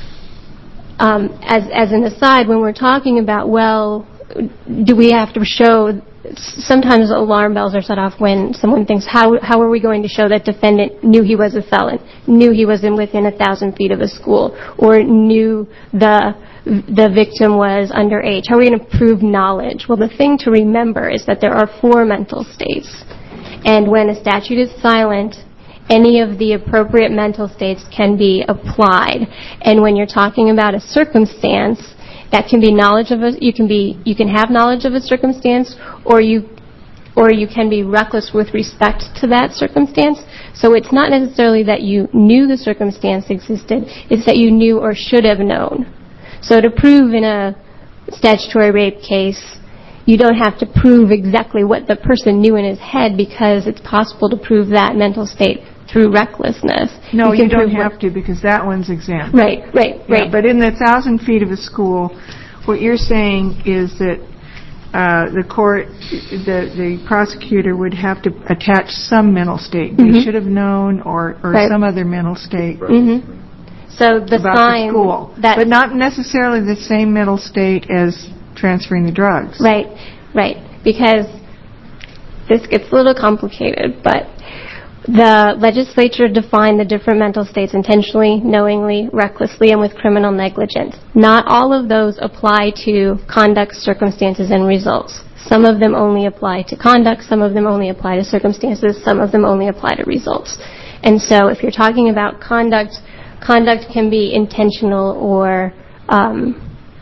Um, as, as an aside, when we're talking about, well, do we have to show, sometimes alarm bells are set off when someone thinks, how, how are we going to show that defendant knew he was a felon, knew he was in within a thousand feet of a school, or knew the the victim was underage? How are we going to prove knowledge? Well, the thing to remember is that there are four mental states. And when a statute is silent, any of the appropriate mental states can be applied. And when you're talking about a circumstance, that can be knowledge of a, you can be, you can have knowledge of a circumstance, or you, or you can be reckless with respect to that circumstance. So it's not necessarily that you knew the circumstance existed, it's that you knew or should have known. So to prove in a statutory rape case, you don't have to prove exactly what the person knew in his head, because it's possible to prove that mental state through recklessness. No, you, you don't have what, to, because that one's exempt. Right, right, right. Yeah, but in the thousand feet of a school, what you're saying is that uh, the court, the, the prosecutor would have to attach some mental state. Mm-hmm. They should have known, or, or right. some other mental state. Right. Mm-hmm. So the about sign the school, that, but not necessarily the same mental state as transferring the drugs. Right, right. Because this gets a little complicated, but the legislature defined the different mental states intentionally, knowingly, recklessly, and with criminal negligence. Not all of those apply to conduct, circumstances, and results. Some of them only apply to conduct, some of them only apply to circumstances, some of them only apply to results. And so if you're talking about conduct, conduct can be intentional or um,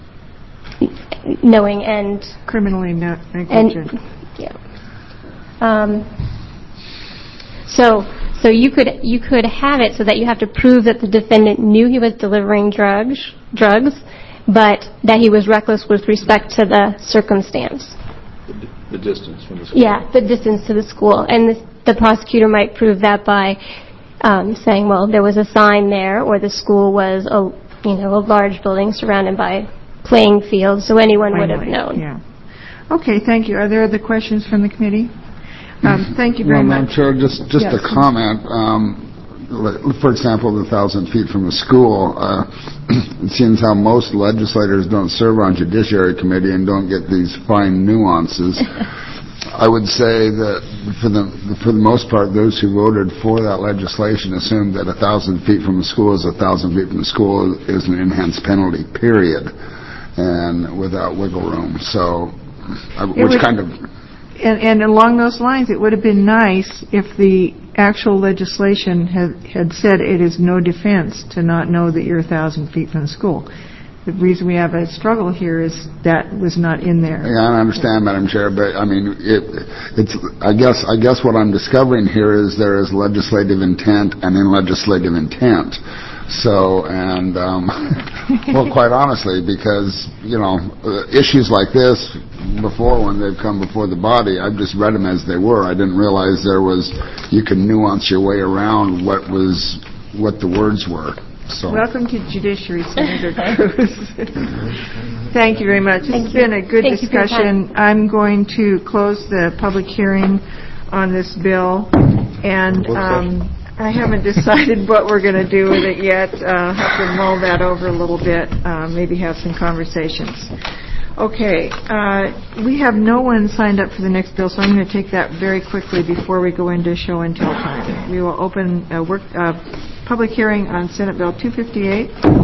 knowing and criminally negligent. And, yeah. Um, so, so you could you could have it so that you have to prove that the defendant knew he was delivering drugs, drugs, but that he was reckless with respect to the circumstance. The, the distance from the school. Yeah, the distance to the school, and the, the prosecutor might prove that by Um, saying, well, there was a sign there, or the school was a, you know, a large building surrounded by playing fields, so anyone would have known. Yeah. Okay, thank you. Are there other questions from the committee? Um, thank you very well, much. Madam Chair, just just yes. a comment. Um, for example, the thousand feet from the school, uh, it seems how most legislators don't serve on Judiciary Committee and don't get these fine nuances. I would say that for the for the most part, those who voted for that legislation assumed that a thousand feet from the school is a thousand feet from the school is an enhanced penalty, period, and without wiggle room. So, uh, which would, kind of... And, and along those lines, it would have been nice if the actual legislation had, had said it is no defense to not know that you're a thousand feet from the school. The reason we have a struggle here is that was not in there. Yeah, I understand, Madam Chair, but I mean, it, it's. I guess. I guess what I'm discovering here is there is legislative intent and in legislative intent. So, and um, well, quite honestly, because you know, issues like this before, when they've come before the body, I've just read them as they were. I didn't realize there was. You can nuance your way around what was what the words were. So. Welcome to Judiciary, Senator Cruz. Thank you very much. Thank it's you. been a good Thank discussion. I'm going to close the public hearing on this bill, and um, I haven't decided what we're going to do with it yet. Uh, have to mull that over a little bit, uh, maybe have some conversations. Okay, uh, we have no one signed up for the next bill, so I'm going to take that very quickly before we go into show and tell time. We will open a work, uh, public hearing on Senate Bill two fifty-eight.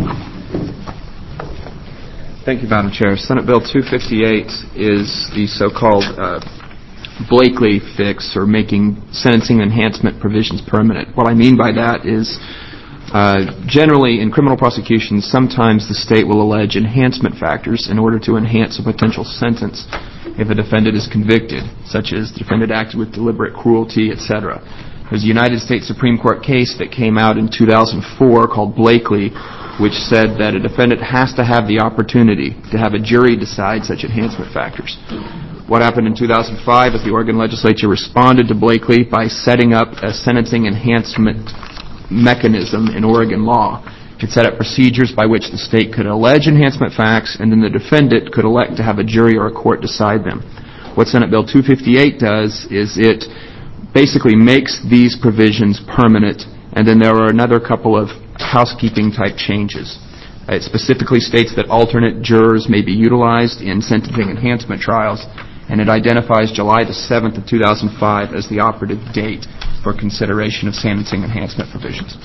Thank you, Madam Chair. Senate Bill two fifty-eight is the so-called uh, Blakely fix, or making sentencing enhancement provisions permanent. What I mean by that is Uh, generally, in criminal prosecutions, sometimes the state will allege enhancement factors in order to enhance a potential sentence if a defendant is convicted, such as the defendant acted with deliberate cruelty, et cetera. There's a United States Supreme Court case that came out in two thousand four called Blakely, which said that a defendant has to have the opportunity to have a jury decide such enhancement factors. What happened in two thousand five is the Oregon legislature responded to Blakely by setting up a sentencing enhancement mechanism in Oregon law. It set up procedures by which the state could allege enhancement facts, and then the defendant could elect to have a jury or a court decide them. What Senate Bill two fifty-eight does is it basically makes these provisions permanent, and then there are another couple of housekeeping type changes. It specifically states that alternate jurors may be utilized in sentencing enhancement trials, and it identifies July the seventh of two thousand five as the operative date for consideration of sentencing enhancement provisions.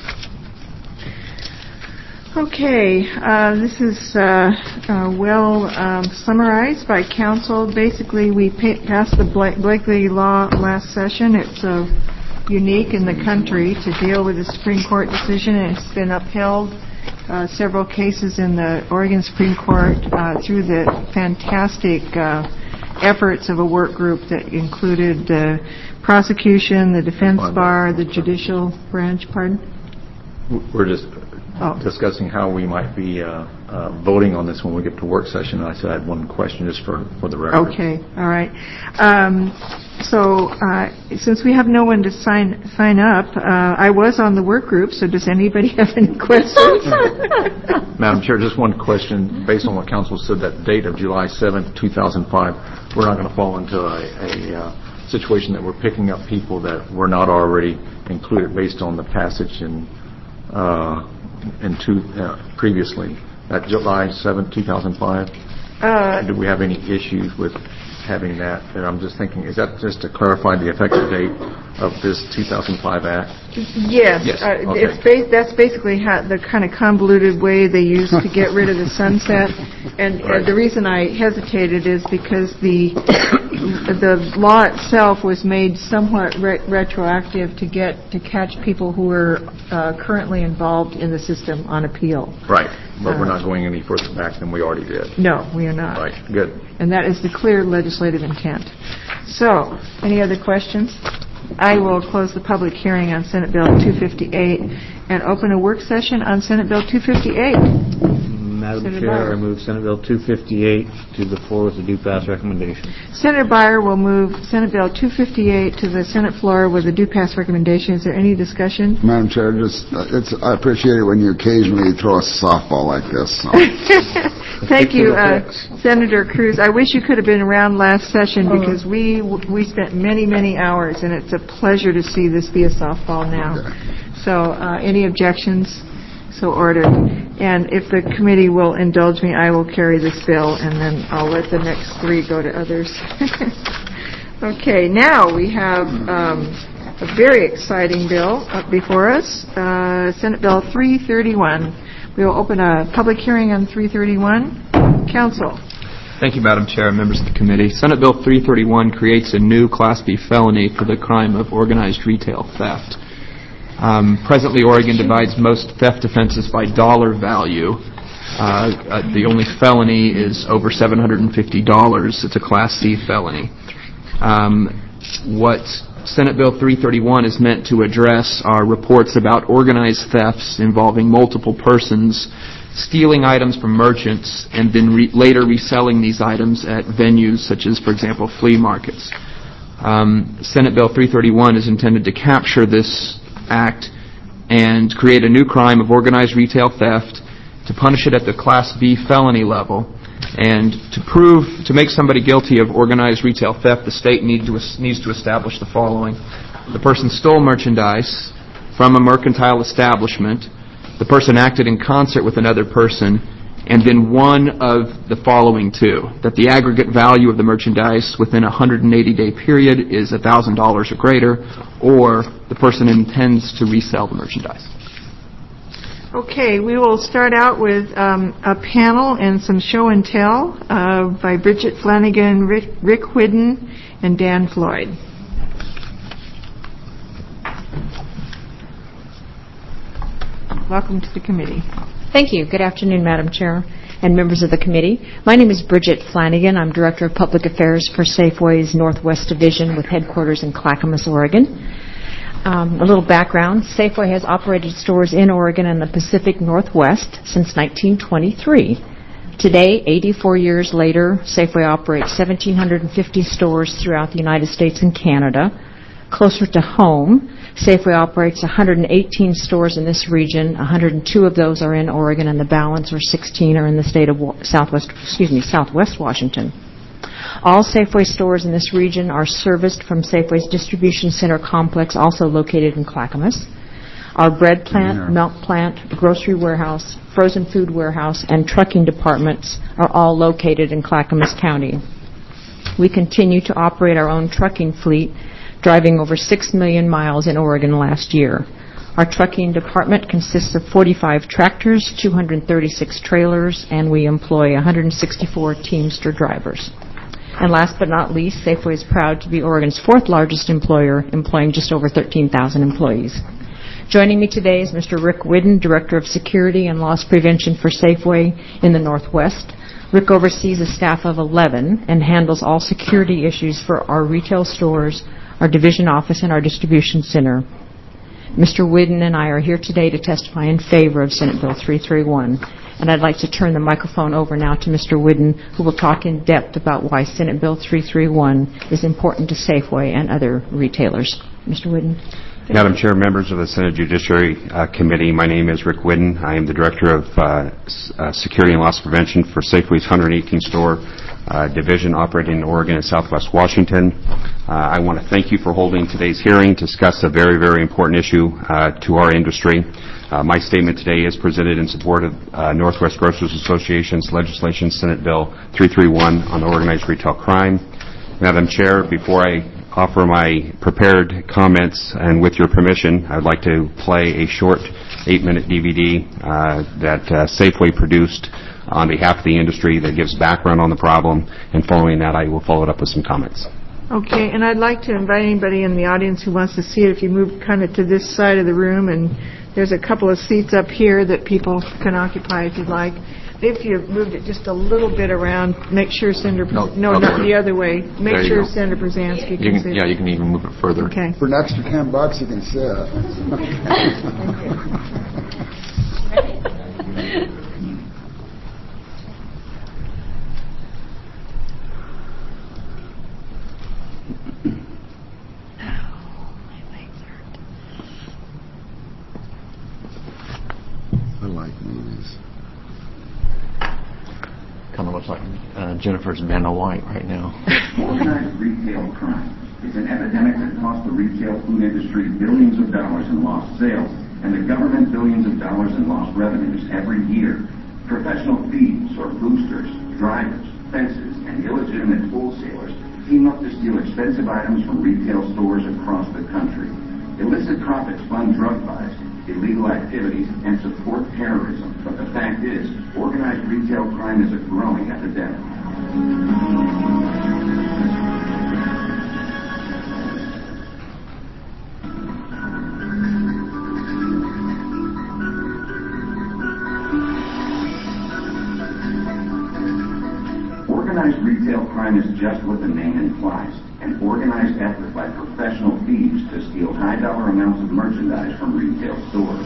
Okay, uh, this is uh, uh, well um, summarized by counsel. Basically, we pa- passed the Bla- Blakely law last session. It's uh, unique in the country to deal with a Supreme Court decision, and it's been upheld uh, several cases in the Oregon Supreme Court uh, through the fantastic uh, efforts of a work group that included the prosecution, the defense bar, the judicial branch. Pardon? We're just Oh. discussing how we might be uh, uh, voting on this when we get to work session. I said I had one question just for, for the record. Okay, all right. Um, so uh, since we have no one to sign sign up, uh, I was on the work group, so does anybody have any questions? Madam Chair, just one question. Based on what counsel said, that date of July seventh, two thousand five, we're not going to fall into a, a uh, situation that we're picking up people that were not already included based on the passage in uh, in two, uh, previously. At July seventh, two thousand five, Uh, do we have any issues with having that? And I'm just thinking, is that just to clarify the effective date of this two thousand five Act? Yes, Yes, uh, okay. it's ba- that's basically how, the kind of convoluted way they use to get rid of the sunset. And uh, Right. the reason I hesitated is because the the law itself was made somewhat re- retroactive to get to catch people who were uh, currently involved in the system on appeal. Right, but we're not going any further back than we already did. No, we are not. Right, good. And that is the clear legislative intent. So, any other questions? I will close the public hearing on Senate Bill two fifty-eight and open a work session on Senate Bill two fifty-eight. Madam Senator Chair, Byer. I move Senate Bill two fifty-eight to the floor with a due pass recommendation. Senator Byer will move Senate Bill two fifty-eight to the Senate floor with a due pass recommendation. Is there any discussion? Madam Chair, just, uh, it's, I appreciate it when you occasionally throw a softball like this. So. Thank you, uh, Senator Cruz. I wish you could have been around last session because we we spent many, many hours, and it's a pleasure to see this be a softball now. Okay. So, uh, any objections? So ordered. And if the committee will indulge me, I will carry this bill, and then I'll let the next three go to others. Okay, now we have um, a very exciting bill up before us, uh, Senate Bill three thirty-one. We will open a public hearing on three thirty-one. Council. Thank you, Madam Chair and members of the committee. Senate Bill three thirty-one creates a new Class B felony for the crime of organized retail theft. Um, presently, Oregon divides most theft offenses by dollar value. Uh, uh, the only felony is over seven hundred fifty dollars. It's a Class C felony. Um, what Senate Bill three thirty-one is meant to address are reports about organized thefts involving multiple persons stealing items from merchants and then re- later reselling these items at venues such as, for example, flea markets. Um, Senate Bill three thirty-one is intended to capture this act and create a new crime of organized retail theft, to punish it at the Class B felony level, and to prove, to make somebody guilty of organized retail theft, the state need to, needs to establish the following. The person stole merchandise from a mercantile establishment, the person acted in concert with another person, and then one of the following two, that the aggregate value of the merchandise within a one hundred eighty day period is one thousand dollars or greater, or the person intends to resell the merchandise. Okay, we will start out with um, a panel and some show and tell uh, by Bridget Flanagan, Rick, Rick Whidden, and Dan Floyd. Welcome to the committee. Thank you. Good afternoon, Madam Chair and members of the committee. My name is Bridget Flanagan. I'm Director of Public Affairs for Safeway's Northwest Division with headquarters in Clackamas, Oregon. Um, a little background. Safeway has operated stores in Oregon and the Pacific Northwest since nineteen twenty-three. Today, eighty-four years later, Safeway operates one thousand seven hundred fifty stores throughout the United States and Canada. Closer to home, Safeway operates one hundred eighteen stores in this region. one hundred two of those are in Oregon, and the balance, or sixteen, are in the state of Southwest, excuse me, Southwest Washington. All Safeway stores in this region are serviced from Safeway's distribution center complex, also located in Clackamas. Our bread plant, yeah. milk plant, grocery warehouse, frozen food warehouse, and trucking departments are all located in Clackamas County. We continue to operate our own trucking fleet, driving over six million miles in Oregon last year. Our trucking department consists of forty-five tractors, two hundred thirty-six trailers, and we employ one hundred sixty-four Teamster drivers. And last but not least, Safeway is proud to be Oregon's fourth largest employer, employing just over thirteen thousand employees. Joining me today is Mister Rick Whidden, Director of Security and Loss Prevention for Safeway in the Northwest. Rick oversees a staff of eleven and handles all security issues for our retail stores, our division office, and our distribution center. Mister Whidden and I are here today to testify in favor of Senate Bill three thirty-one. And I'd like to turn the microphone over now to Mister Whidden, who will talk in depth about why Senate Bill three thirty-one is important to Safeway and other retailers. Mister Whidden. Madam Chair, members of the Senate Judiciary uh, Committee, my name is Rick Whidden. I am the Director of uh, S- uh, Security and Loss Prevention for Safeway's one hundred eighteen store uh, division operating in Oregon and Southwest Washington. Uh, I want to thank you for holding today's hearing to discuss a very, very important issue uh, to our industry. Uh, my statement today is presented in support of uh, Northwest Grocers Association's legislation, Senate Bill three thirty-one, on organized retail crime. Madam Chair, before I offer my prepared comments, and with your permission, I'd like to play a short eight-minute D V D uh, that uh, Safeway produced on behalf of the industry that gives background on the problem, and following that, I will follow it up with some comments. Okay, and I'd like to invite anybody in the audience who wants to see it, if you move kind of to this side of the room, and there's a couple of seats up here that people can occupy if you'd like. If you've moved it just a little bit around, make sure Senator... No, no, not the other way. Make There you sure go. Senator Brzezinski can, You can, see yeah, it. you can even move it further. Okay. For an extra ten bucks, you can sit. I like movies. Kind of looks like uh, Jennifer's Vanna White right now. Organized retail crime is an epidemic that costs the retail food industry billions of dollars in lost sales and the government billions of dollars in lost revenues every year. Professional thieves or boosters, drivers, fences, and illegitimate wholesalers team up to steal expensive items from retail stores across the country. Illicit profits fund drug buys, illegal activities, and support terrorism. But the fact is, organized retail crime is a growing epidemic. Organized retail crime is just what the name implies, an organized effort by professional thieves to steal high-dollar amounts of merchandise from retail stores.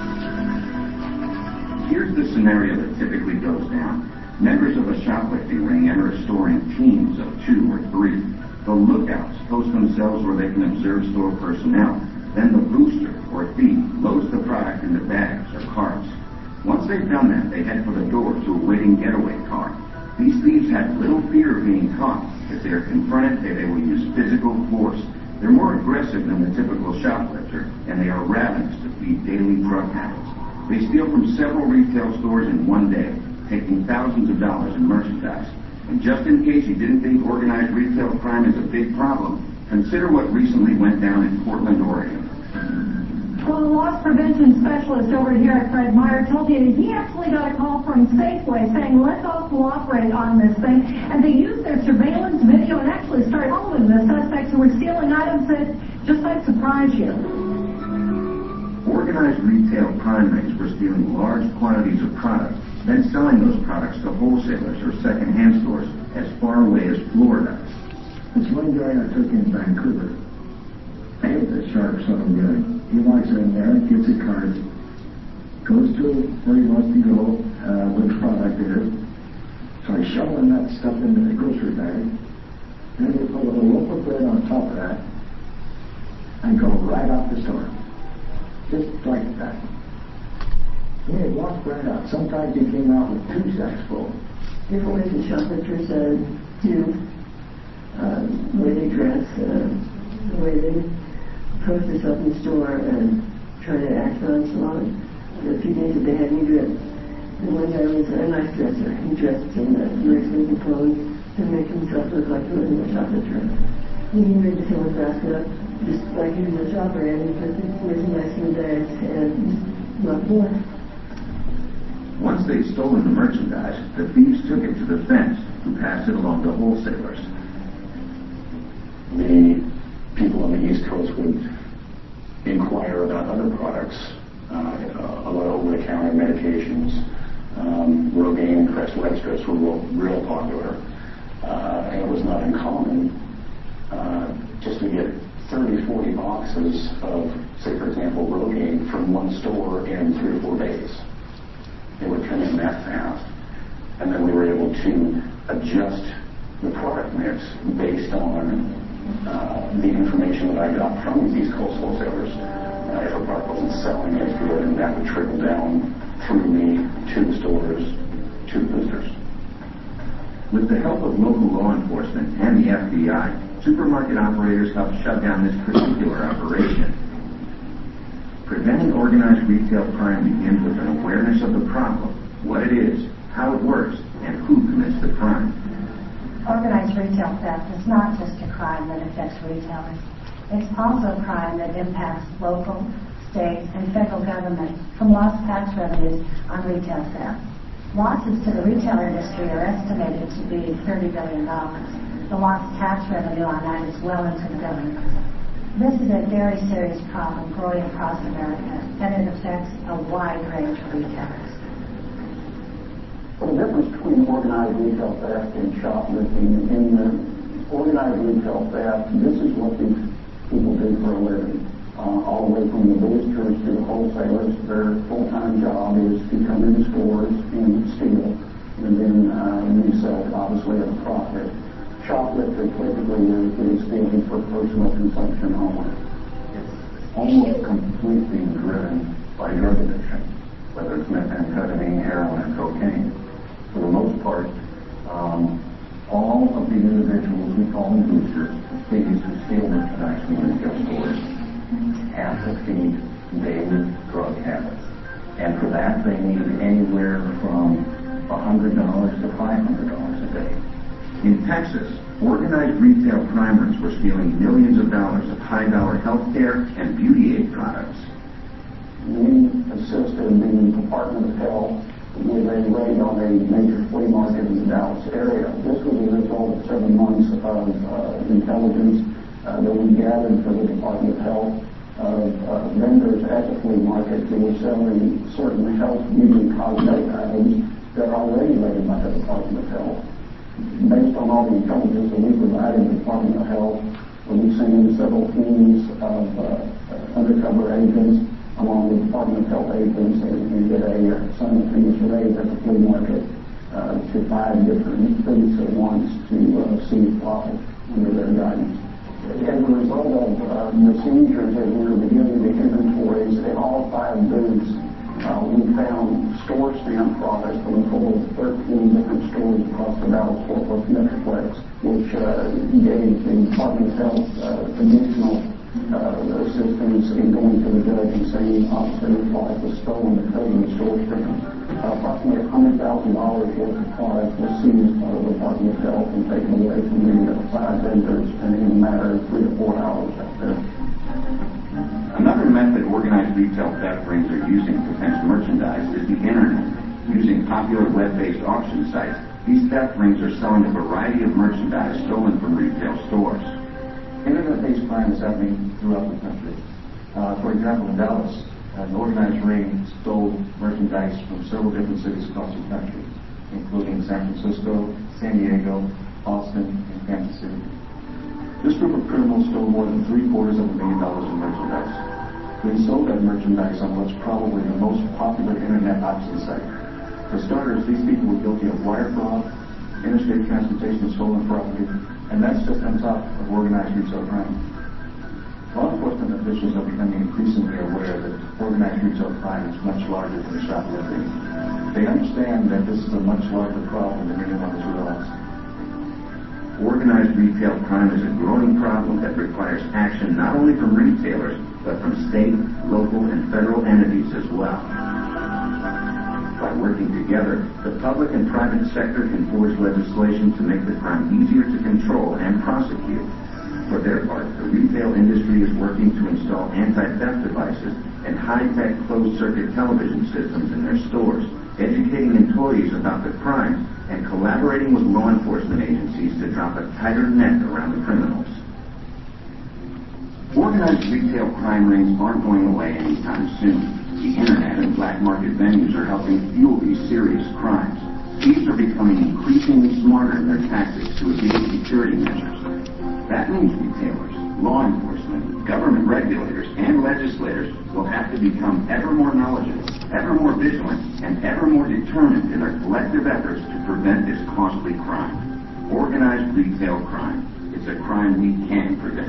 Here's the scenario that typically goes down. Members of a shoplifting ring enter a store in teams of two or three. The lookouts post themselves where they can observe store personnel. Then the booster, or thief, loads the product into bags or carts. Once they've done that, they head for the door to a waiting getaway car. These thieves have little fear of being caught. If they are confronted, they will use physical force. They're more aggressive than the typical shoplifter, and they are ravenous to feed daily drug habits. They steal from several retail stores in one day. taking thousands of dollars in merchandise. And just in case you didn't think organized retail crime is a big problem, consider what recently went down in Portland, Oregon. Well, the loss prevention specialist over here at Fred Meyer told you that he actually got a call from Safeway saying, let's all cooperate on this thing. And they used their surveillance video and actually started following the suspects who were stealing items that just might surprise you. Organized retail crime rings were stealing large quantities of product, then selling those products to wholesalers or second-hand stores as far away as Florida. This one guy I took in Vancouver, he was a sharp son of a gun. He walks in there, gets a card, goes to where he wants to go, uh, where the product is. So I shovel that stuff into the grocery bag, then we put a little loaf of bread on top of that, and go right out the store. Just like that. He had walked right out. Sometimes he came out with two sacks full. Different ways the shoplifters uh, do, uh, the way they dress, uh, the way they approach themselves in the store and try to act nonchalant. The few days that they had me dressed, the one guy was a nice dresser. He dressed in uh, very expensive clothes to make himself look like he was a shoplifter. He needed to fill his basket up just like he was a shopper, and he put the merchandise in the bags and locked the door. Once they'd stolen the merchandise, the thieves took it to the fence, who passed it along to wholesalers. The people on the East Coast would inquire about other products, uh, a lot of over-the-counter medications. Um, Rogaine, Crest Extras were real, real popular, uh, and it was not uncommon uh, just to get thirty, forty boxes of, say, for example, Rogaine from one store in three or four days. They would come in that fast, and then we were able to adjust the product mix based on uh, the information that I got from these Coast wholesalers. Uh, if a product wasn't selling as good, and that would trickle down through me to the stores, to the boosters. With the help of local law enforcement and the F B I, supermarket operators helped shut down this particular operation. Preventing organized retail crime begins with an awareness of the problem, what it is, how it works, and who commits the crime. Organized retail theft is not just a crime that affects retailers. It's also a crime that impacts local, state, and federal government from lost tax revenues on retail theft. Losses to the retail industry are estimated to be thirty billion dollars. The lost tax revenue on that is well into the billions. This is a very serious problem growing across America, and it affects a wide range of retailers. Well, the difference between organized retail theft and shoplifting, in the organized retail theft, this is what these people do for a living. Uh, all the way from the boosters to the wholesalers, their full-time job is to come into stores and steal, and then uh, resell it, obviously, at a profit. Shoplifting typically is, is stealing for personal consumption only. It's almost completely driven by drug addiction, whether it's methamphetamine, heroin, or cocaine. For the most part, um, all of the individuals we call them boosters, thieves who steal merchandise from retail stores, have to feed daily drug habits. And for that, they need anywhere from one hundred dollars to five hundred dollars a day. In Texas, organized retail crime rings were stealing millions of dollars of high-dollar health care and beauty aid products. We assisted the Department of Health with a raid on a major flea market in the Dallas area. This was a result of seven months of uh, intelligence uh, that we gathered for the Department of Health of uh, vendors at the flea market who were selling certain health, beauty, and cosmetic items that are regulated by the Department of Health. Based on all the intelligence that we provided the Department of Health, we've seen several teams of uh, undercover agents along with Department of Health agents, and we did a simultaneous raid at the flea market uh, to five different booths at once to uh, seize profit under their guidance. As a result of uh, the seizures, as we were beginning the inventories at all five booths, uh, we found store stamp products from a total of thirteen different stores across the Dallas-Fort Worth Metroplex, which uh, gave the Department of Health uh, additional uh, assistance in going to the judge and saying officer life was stolen because of the store stamp. approximately one hundred thousand dollars worth of product was seized by the Department of Health and taken away from the uh, five vendors in a matter of three to four hours out there. Another method organized retail theft rings are using to fence merchandise is the Internet. Using popular web-based auction sites, these theft rings are selling a variety of merchandise stolen from retail stores. Internet-based crime is happening throughout the country. Uh, for example, in Dallas, an organized ring stole merchandise from several different cities across the country, including San Francisco, San Diego, Austin, and Kansas City. This group of criminals stole more than three quarters of a million dollars in merchandise. They sold that merchandise on what's probably the most popular internet auction site. For starters, these people were guilty of wire fraud, interstate transportation of stolen property, and that's just on top of organized retail crime. Law enforcement officials are becoming increasingly aware that organized retail crime is much larger than shoplifting. They understand that this is a much larger problem than anyone has realized. Organized retail crime is a growing problem that requires action not only from retailers, but from state, local, and federal entities as well. By working together, the public and private sector can forge legislation to make the crime easier to control and prosecute. For their part, the retail industry is working to install anti-theft devices and high-tech closed-circuit television systems in their stores, educating employees about the crime and collaborating with law enforcement agencies to drop a tighter net around the criminals. Organized retail crime rings aren't going away anytime soon. The internet and black market venues are helping fuel these serious crimes. Thieves are becoming increasingly smarter in their tactics to evade security measures. That means retailers, law enforcement, government regulators, and legislators will have to become ever more knowledgeable, ever more vigilant, and ever more determined in their collective efforts to prevent this costly crime. Organized retail crime. It's a crime we can prevent.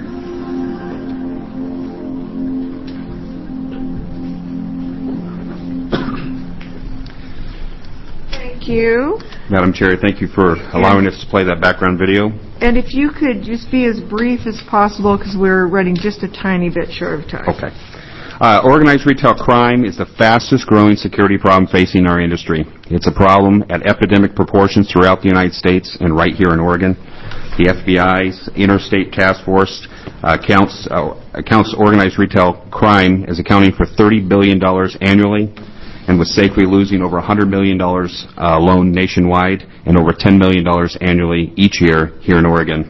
Thank you. Madam Chair, thank you for allowing us to play that background video. And if you could just be as brief as possible, because we're running just a tiny bit short of time. Okay. Uh, organized retail crime is the fastest growing security problem facing our industry. It's a problem at epidemic proportions throughout the United States and right here in Oregon. The F B I's Interstate Task Force uh, counts, uh, counts organized retail crime as accounting for thirty billion dollars annually, and with Safeway losing over one hundred million dollars uh, alone nationwide and over ten million dollars annually each year here in Oregon.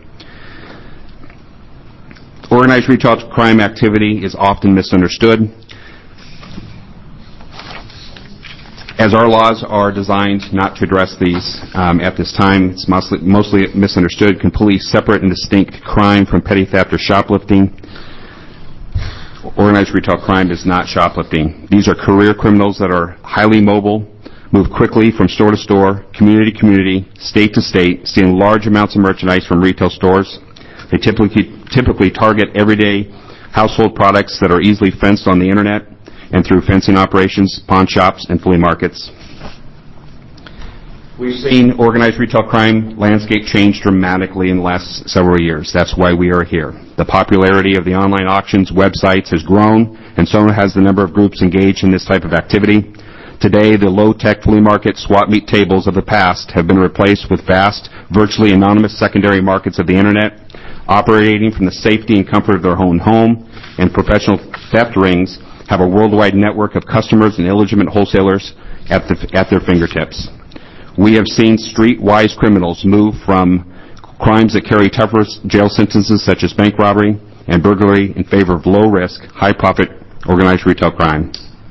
Organized retail crime activity is often misunderstood, as our laws are designed not to address these um, at this time. It's mostly, mostly misunderstood. Completely separate and distinct crime from petty theft or shoplifting. Organized retail crime is not shoplifting. These are career criminals that are highly mobile, move quickly from store to store, community to community, state to state, stealing large amounts of merchandise from retail stores. They typically typically target everyday household products that are easily fenced on the internet and through fencing operations, pawn shops, and flea markets. We've seen organized retail crime landscape change dramatically in the last several years. That's why we are here. The popularity of the online auctions websites has grown, and so has the number of groups engaged in this type of activity. Today, the low-tech flea market swap meet tables of the past have been replaced with vast, virtually anonymous secondary markets of the internet, operating from the safety and comfort of their own home, and professional theft rings have a worldwide network of customers and illegitimate wholesalers at, the, at their fingertips. We have seen street-wise criminals move from crimes that carry tougher jail sentences such as bank robbery and burglary in favor of low-risk, high-profit organized retail crime.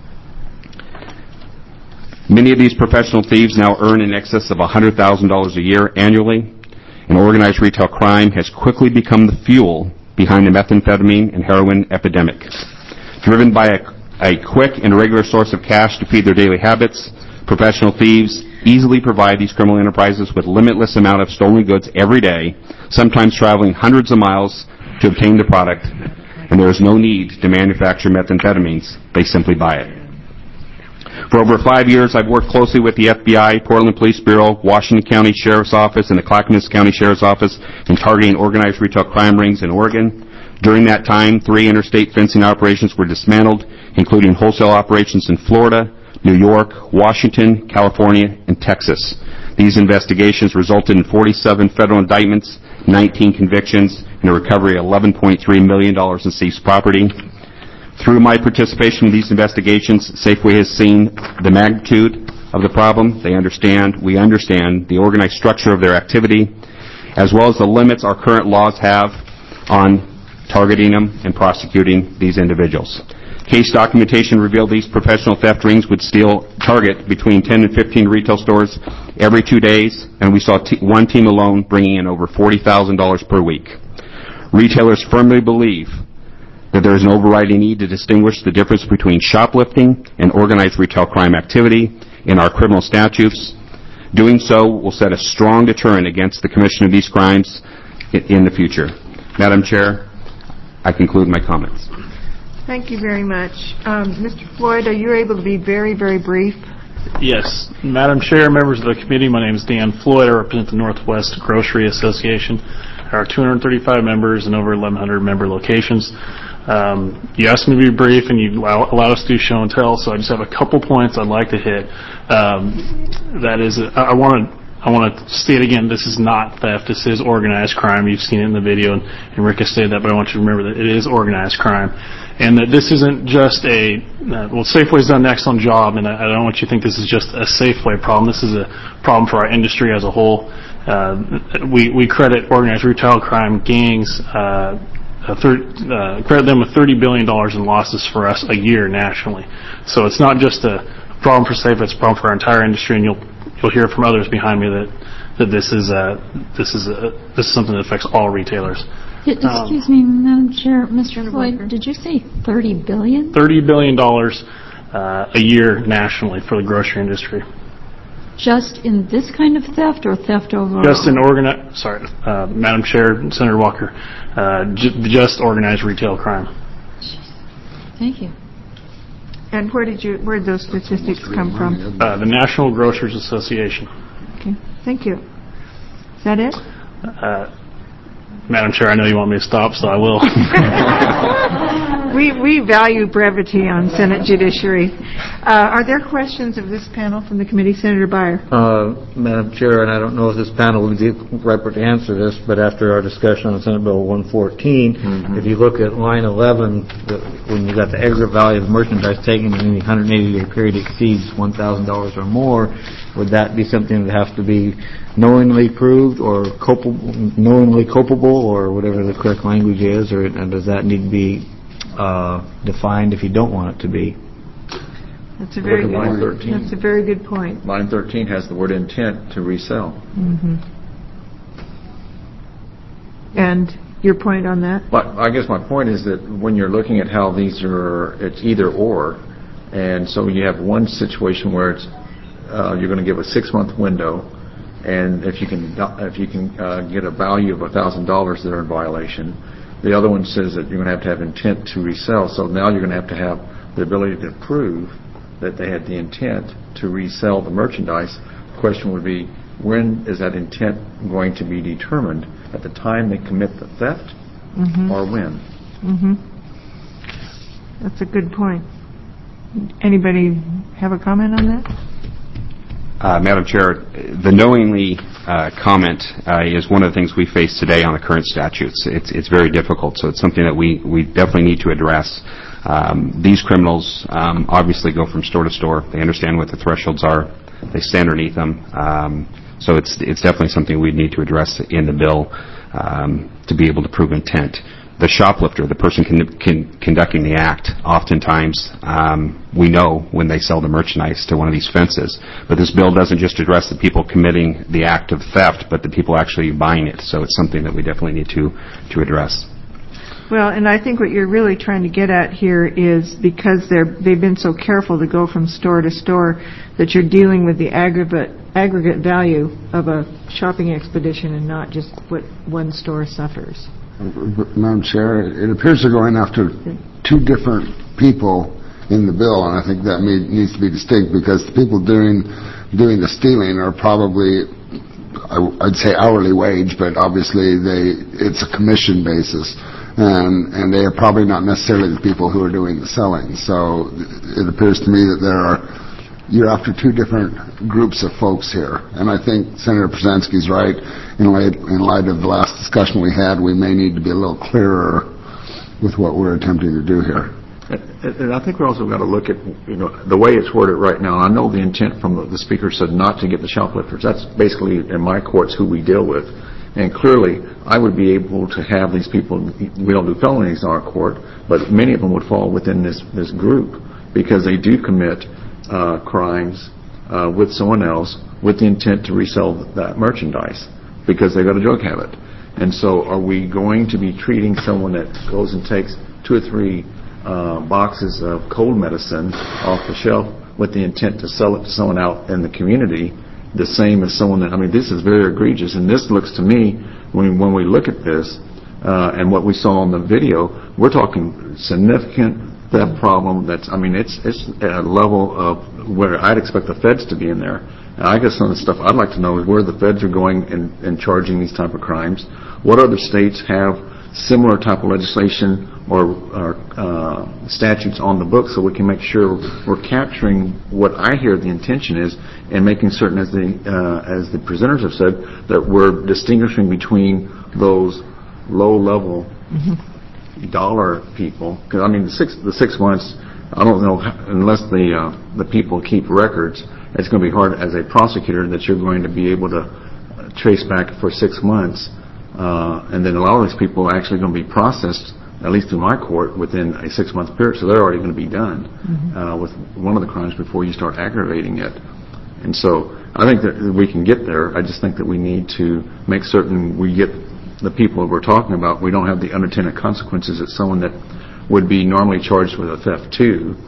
Many of these professional thieves now earn in excess of one hundred thousand dollars a year annually, and organized retail crime has quickly become the fuel behind the methamphetamine and heroin epidemic. Driven by a, a quick and regular source of cash to feed their daily habits, professional thieves easily provide these criminal enterprises with limitless amount of stolen goods every day, sometimes traveling hundreds of miles to obtain the product, and there is no need to manufacture methamphetamines. They simply buy it. For over five years, I've worked closely with the F B I, Portland Police Bureau, Washington County Sheriff's Office, and the Clackamas County Sheriff's Office in targeting organized retail crime rings in Oregon. During that time, three interstate fencing operations were dismantled, including wholesale operations in Florida, New York, Washington, California, and Texas. These investigations resulted in forty-seven federal indictments, nineteen convictions, and a recovery of eleven point three million dollars in seized property. Through my participation in these investigations, Safeway has seen the magnitude of the problem. They understand, we understand the organized structure of their activity, as well as the limits our current laws have on targeting them and prosecuting these individuals. Case documentation revealed these professional theft rings would steal target between ten and fifteen retail stores every two days, and we saw t- one team alone bringing in over forty thousand dollars per week. Retailers firmly believe that there is an overriding need to distinguish the difference between shoplifting and organized retail crime activity in our criminal statutes. Doing so will set a strong deterrent against the commission of these crimes in the future. Madam Chair, I conclude my comments. Thank you very much. Um, Mister Floyd, are you able to be very, very brief? Yes. Madam Chair, members of the committee, my name is Dan Floyd. I represent the Northwest Grocery Association. There are two hundred thirty-five members and over eleven hundred member locations. Um, you asked me to be brief, and you allow, allowed us to do show and tell, so I just have a couple points I'd like to hit. Um, that is, I want to I want to state again, this is not theft. This is organized crime. You've seen it in the video, and, and Rick has stated that, but I want you to remember that it is organized crime. And that this isn't just a, uh, well, Safeway's done an excellent job, and I, I don't want you to think this is just a Safeway problem. This is a problem for our industry as a whole. Uh, we, we credit organized retail crime gangs, uh, Uh, thir- uh, credit them with thirty billion dollars in losses for us a year nationally. So it's not just a problem for Safeway, it's a problem for our entire industry, and you'll you'll hear from others behind me that that this is a, this is a, this is something that affects all retailers. Excuse um, me, Madam Chair, Mister Floyd, did you say thirty billion dollars? thirty billion dollars uh, a year nationally for the grocery industry. Just in this kind of theft or theft overall? Just in organi- sorry, uh, Madam Chair, Senator Walker, uh, j- just organized retail crime. Thank you. And where did you where did those statistics come from? Uh, the National Grocers Association. Okay, thank you. Is that it? Uh, Madam Chair, I know you want me to stop, so I will. we we value brevity on Senate Judiciary. Uh, are there questions of this panel from the committee? Senator Beyer. Uh, Madam Chair, and I don't know if this panel would be right to answer this, but after our discussion on Senate Bill one fourteen, mm-hmm. if you look at line eleven, the, when you got the aggregate value of merchandise taken in any one hundred eighty day period exceeds one thousand dollars or more, would that be something that has to be knowingly proved or culpable, knowingly culpable, or whatever the correct language is, or and does that need to be uh, defined if you don't want it to be? That's a very good. Line thirteen. That's a very good point. Line thirteen has the word intent to resell. Mm-hmm. And your point on that? But I guess my point is that when you're looking at how these are, it's either or, and so you have one situation where it's uh, you're going to give a six-month window, and if you can if you can uh, get a value of a thousand dollars that are in violation, the other one says that you're going to have to have intent to resell. So now you're going to have to have the ability to prove that they had the intent to resell the merchandise. The question would be, when is that intent going to be determined? At the time they commit the theft, mm-hmm. or when? Mm-hmm. That's a good point. Anybody have a comment on that? Uh, Madam Chair, the knowingly uh, comment uh, is one of the things we face today on the current statutes. It's, it's very difficult, so it's something that we, we definitely need to address. Um, these criminals um, obviously go from store to store. They understand what the thresholds are. They stay underneath them. Um, so it's it's definitely something we need to address in the bill um, to be able to prove intent. The shoplifter, the person con- con- conducting the act, oftentimes um, we know when they sell the merchandise to one of these fences. But this bill doesn't just address the people committing the act of theft, but the people actually buying it. So it's something that we definitely need to to address. Well, and I think what you're really trying to get at here is because they're, they've been so careful to go from store to store that you're dealing with the aggregate, aggregate value of a shopping expedition and not just what one store suffers. Madam Chair, it appears they're going after two different people in the bill, and I think that may, needs to be distinct because the people doing doing the stealing are probably, I'd say hourly wage, but obviously they it's a commission basis. And, and they are probably not necessarily the people who are doing the selling. So it appears to me that there are you're after two different groups of folks here. And I think Senator Brzezinski's right. In light, in light of the last discussion we had, we may need to be a little clearer with what we're attempting to do here. And, and I think we also got to look at, you know, the way it's worded right now. I know the intent from the, the speaker said not to get the shoplifters. That's basically, in my courts, who we deal with. And clearly, I would be able to have these people, we don't do felonies in our court, but many of them would fall within this, this group because they do commit uh, crimes uh, with someone else with the intent to resell that merchandise because they've got a drug habit. And so are we going to be treating someone that goes and takes two or three uh, boxes of cold medicine off the shelf with the intent to sell it to someone out in the community the same as someone that, I mean, this is very egregious, and this looks to me, when, when we look at this, uh, and what we saw on the video, we're talking significant theft problem that's, I mean, it's it's at a level of where I'd expect the feds to be in there. And I guess some of the stuff I'd like to know is where the feds are going and, and charging these type of crimes. What other states have similar type of legislation or, or uh, statutes on the books so we can make sure we're capturing what I hear the intention is and making certain, as the uh, as the presenters have said, that we're distinguishing between those low-level mm-hmm. dollar people. Because I mean, the six the six months, I don't know unless the uh, the people keep records. It's going to be hard as a prosecutor that you're going to be able to trace back for six months. Uh, and then a lot of these people are actually going to be processed, at least through my court, within a six-month period. So they're already going to be done mm-hmm. uh, with one of the crimes before you start aggravating it. And so I think that we can get there. I just think that we need to make certain we get the people that we're talking about. We don't have the unintended consequences that someone that would be normally charged with a theft two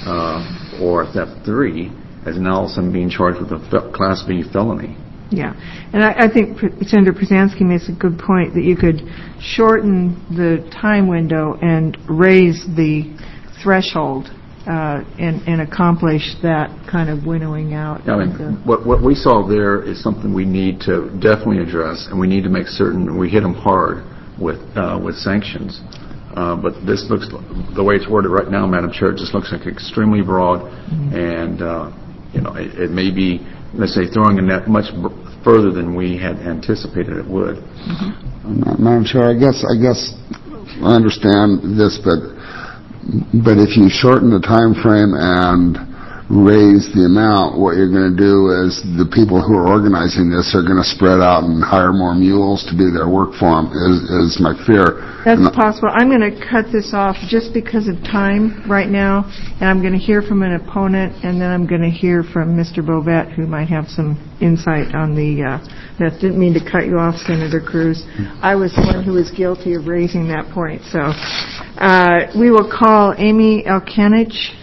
uh, or a theft three as now all of a sudden being charged with a fe- Class B felony. Yeah, and I, I think Senator Brzezinski makes a good point that you could shorten the time window and raise the threshold uh, and, and accomplish that kind of winnowing out. Yeah, I mean, what, what we saw there is something we need to definitely address, and we need to make certain we hit them hard with uh, with sanctions. Uh, but this looks, the way it's worded right now, Madam Chair, it just looks like extremely broad, mm-hmm. and uh, you know, it, it may be, let's say, throwing a net much b- further than we had anticipated it would. Mm-hmm. Madam Chair, I guess I guess I understand this, but but if you shorten the time frame and raise the amount, what you're going to do is the people who are organizing this are going to spread out and hire more mules to do their work for them, is, is my fear. That's and possible. I'm going to cut this off just because of time right now, and I'm going to hear from an opponent, and then I'm going to hear from Mister Bovet, who might have some insight on the, uh, that didn't mean to cut you off, Senator Cruz. I was one who was guilty of raising that point. So uh, we will call Amy Elkanich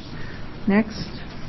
next.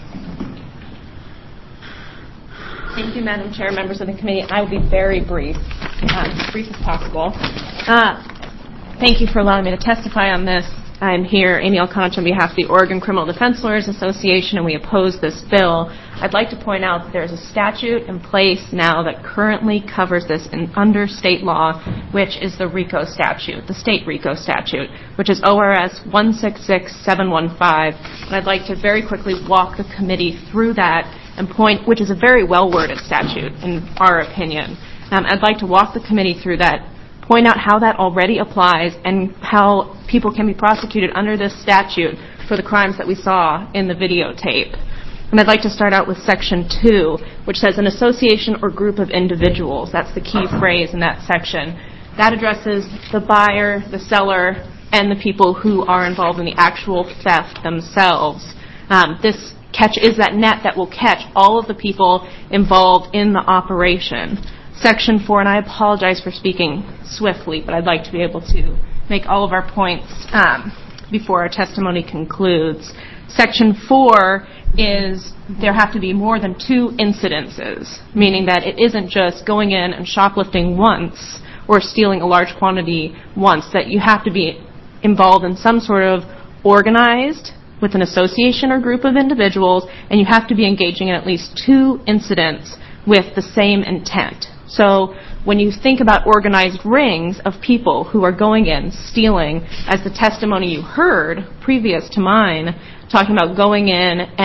Thank you, Madam Chair, members of the committee. I will be very brief, um, as brief as possible. Uh, thank you for allowing me to testify on this. I'm here, Amy Elkanich, on behalf of the Oregon Criminal Defense Lawyers Association, and we oppose this bill. I'd like to point out that there's a statute in place now that currently covers this in, under state law, which is the RICO statute, the state RICO statute, which is O R S one six six seven one five. And I'd like to very quickly walk the committee through that and point, which is a very well-worded statute, in our opinion. Um, I'd like to walk the committee through that, point out how that already applies and how people can be prosecuted under this statute for the crimes that we saw in the videotape. And I'd like to start out with Section two, which says an association or group of individuals. That's the key phrase in that section. That addresses the buyer, the seller, and the people who are involved in the actual theft themselves. Um, this catch is that net that will catch all of the people involved in the operation. Section four, and I apologize for speaking swiftly, but I'd like to be able to make all of our points um, before our testimony concludes. Section four is there have to be more than two incidences, meaning that it isn't just going in and shoplifting once or stealing a large quantity once, that you have to be involved in some sort of organized with an association or group of individuals, and you have to be engaging in at least two incidents with the same intent. So when you think about organized rings of people who are going in, stealing, as the testimony you heard previous to mine, talking about going in and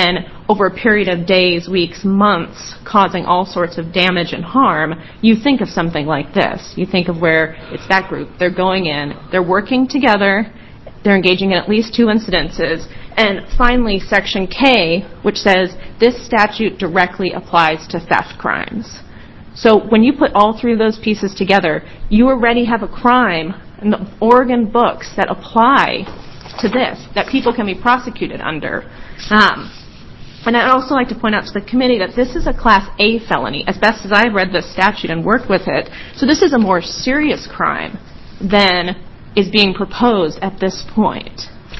over a period of days, weeks, months, causing all sorts of damage and harm, you think of something like this. You think of where it's that group. They're going in, they're working together, they're engaging in at least two incidences. And finally, Section K, which says this statute directly applies to theft crimes. So when you put all three of those pieces together, you already have a crime in the Oregon books that apply to this, that people can be prosecuted under. Um, and I'd also like to point out to the committee that this is a Class A felony, as best as I've read this statute and worked with it. So this is a more serious crime than is being proposed at this point.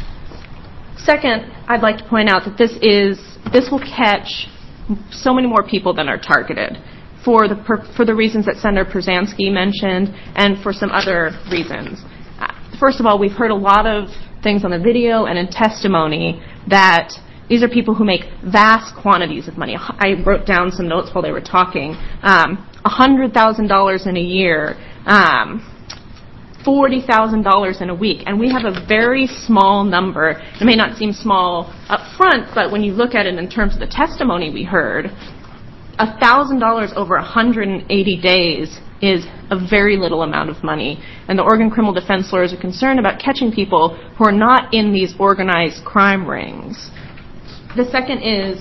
Second, I'd like to point out that this is this will catch so many more people than are targeted for the for the reasons that Senator Przansky mentioned and for some other reasons. Uh, first of all, we've heard a lot of things on the video and in testimony that these are people who make vast quantities of money. I wrote down some notes while they were talking. Um, one hundred thousand dollars in a year, um, forty thousand dollars in a week. And we have a very small number. It may not seem small up front, but when you look at it in terms of the testimony we heard, one thousand dollars over one hundred eighty days is a very little amount of money. And the Oregon criminal defense lawyers are concerned about catching people who are not in these organized crime rings. The second is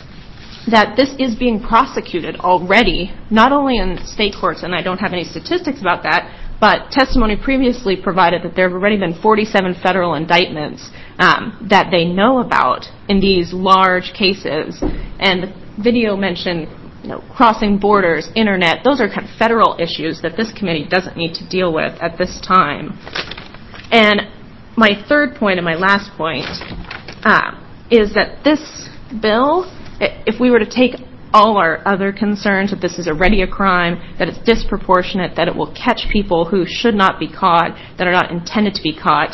that this is being prosecuted already, not only in state courts, and I don't have any statistics about that, but testimony previously provided that there have already been forty-seven federal indictments um, that they know about in these large cases. And the video mentioned, you know, crossing borders, internet. Those are kind of federal issues that this committee doesn't need to deal with at this time. And my third point and my last point uh, is that this bill, if we were to take all our other concerns, that this is already a crime, that it's disproportionate, that it will catch people who should not be caught, that are not intended to be caught,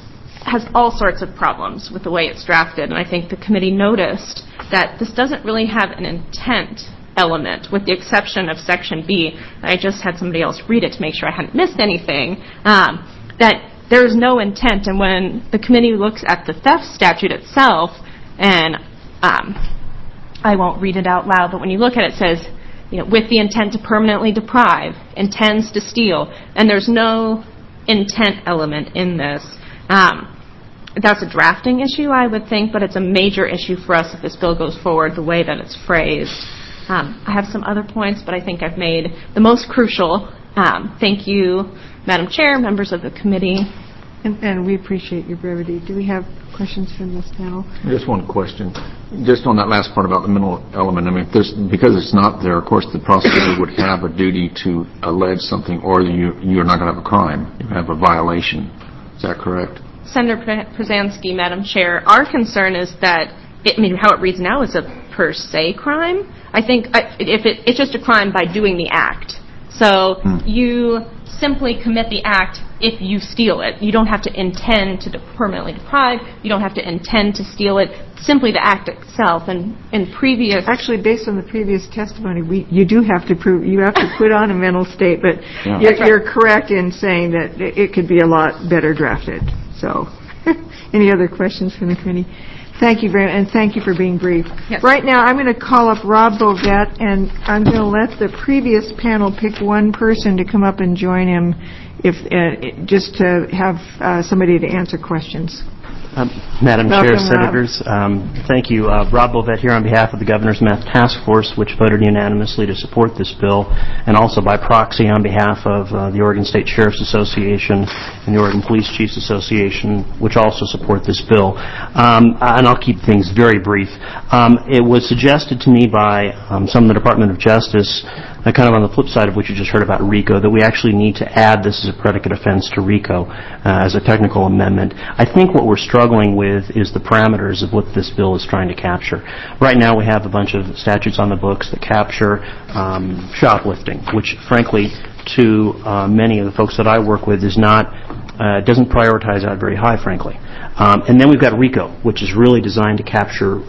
has all sorts of problems with the way it's drafted. And I think the committee noticed that this doesn't really have an intent element, with the exception of Section B. I just had somebody else read it to make sure I hadn't missed anything, um, that there is no intent. And when the committee looks at the theft statute itself, and um, I won't read it out loud, but when you look at it, it says, you know, with the intent to permanently deprive, intends to steal, and there's no intent element in this. Um, that's a drafting issue, I would think, but it's a major issue for us if this bill goes forward the way that it's phrased. Um, I have some other points, but I think I've made the most crucial. Um, thank you, Madam Chair, members of the committee. And, and we appreciate your brevity. Do we have questions from this panel? Just one question. Just on that last part about the mental element, I mean, if there's, because it's not there, of course, the prosecutor would have a duty to allege something, or you, you're not going to have a crime. You have a violation. Is that correct? Senator Przansky, Madam Chair, our concern is that, it, I mean, how it reads now is a per se crime. I think I, if it, it's just a crime by doing the act. So hmm. you simply commit the act if you steal it. You don't have to intend to de- permanently deprive. You don't have to intend to steal it. Simply the act itself. And in previous, actually, based on the previous testimony, we you do have to prove. You have to put on a mental state. But yeah. you're, right. you're correct in saying that it could be a lot better drafted. So, any other questions from the committee? Thank you very much, and thank you for being brief. Yes. Right now, I'm going to call up Rob Bovet, and I'm going to let the previous panel pick one person to come up and join him, if uh, just to have uh, somebody to answer questions. Um, Madam Welcome, Chair, Senators, um, thank you. Uh, Rob Bovet here on behalf of the Governor's Meth Task Force, which voted unanimously to support this bill, and also by proxy on behalf of uh, the Oregon State Sheriff's Association and the Oregon Police Chiefs Association, which also support this bill. Um, and I'll keep things very brief. Um, it was suggested to me by um, some of the Department of Justice, uh, kind of on the flip side of what you just heard about RICO, that we actually need to add this as a predicate offense to RICO uh, as a technical amendment. I think what we're struggling with is the parameters of what this bill is trying to capture. Right now we have a bunch of statutes on the books that capture um, shoplifting, which frankly to uh, many of the folks that I work with is not, uh, doesn't prioritize out very high, frankly. Um, and then we've got RICO, which is really designed to capture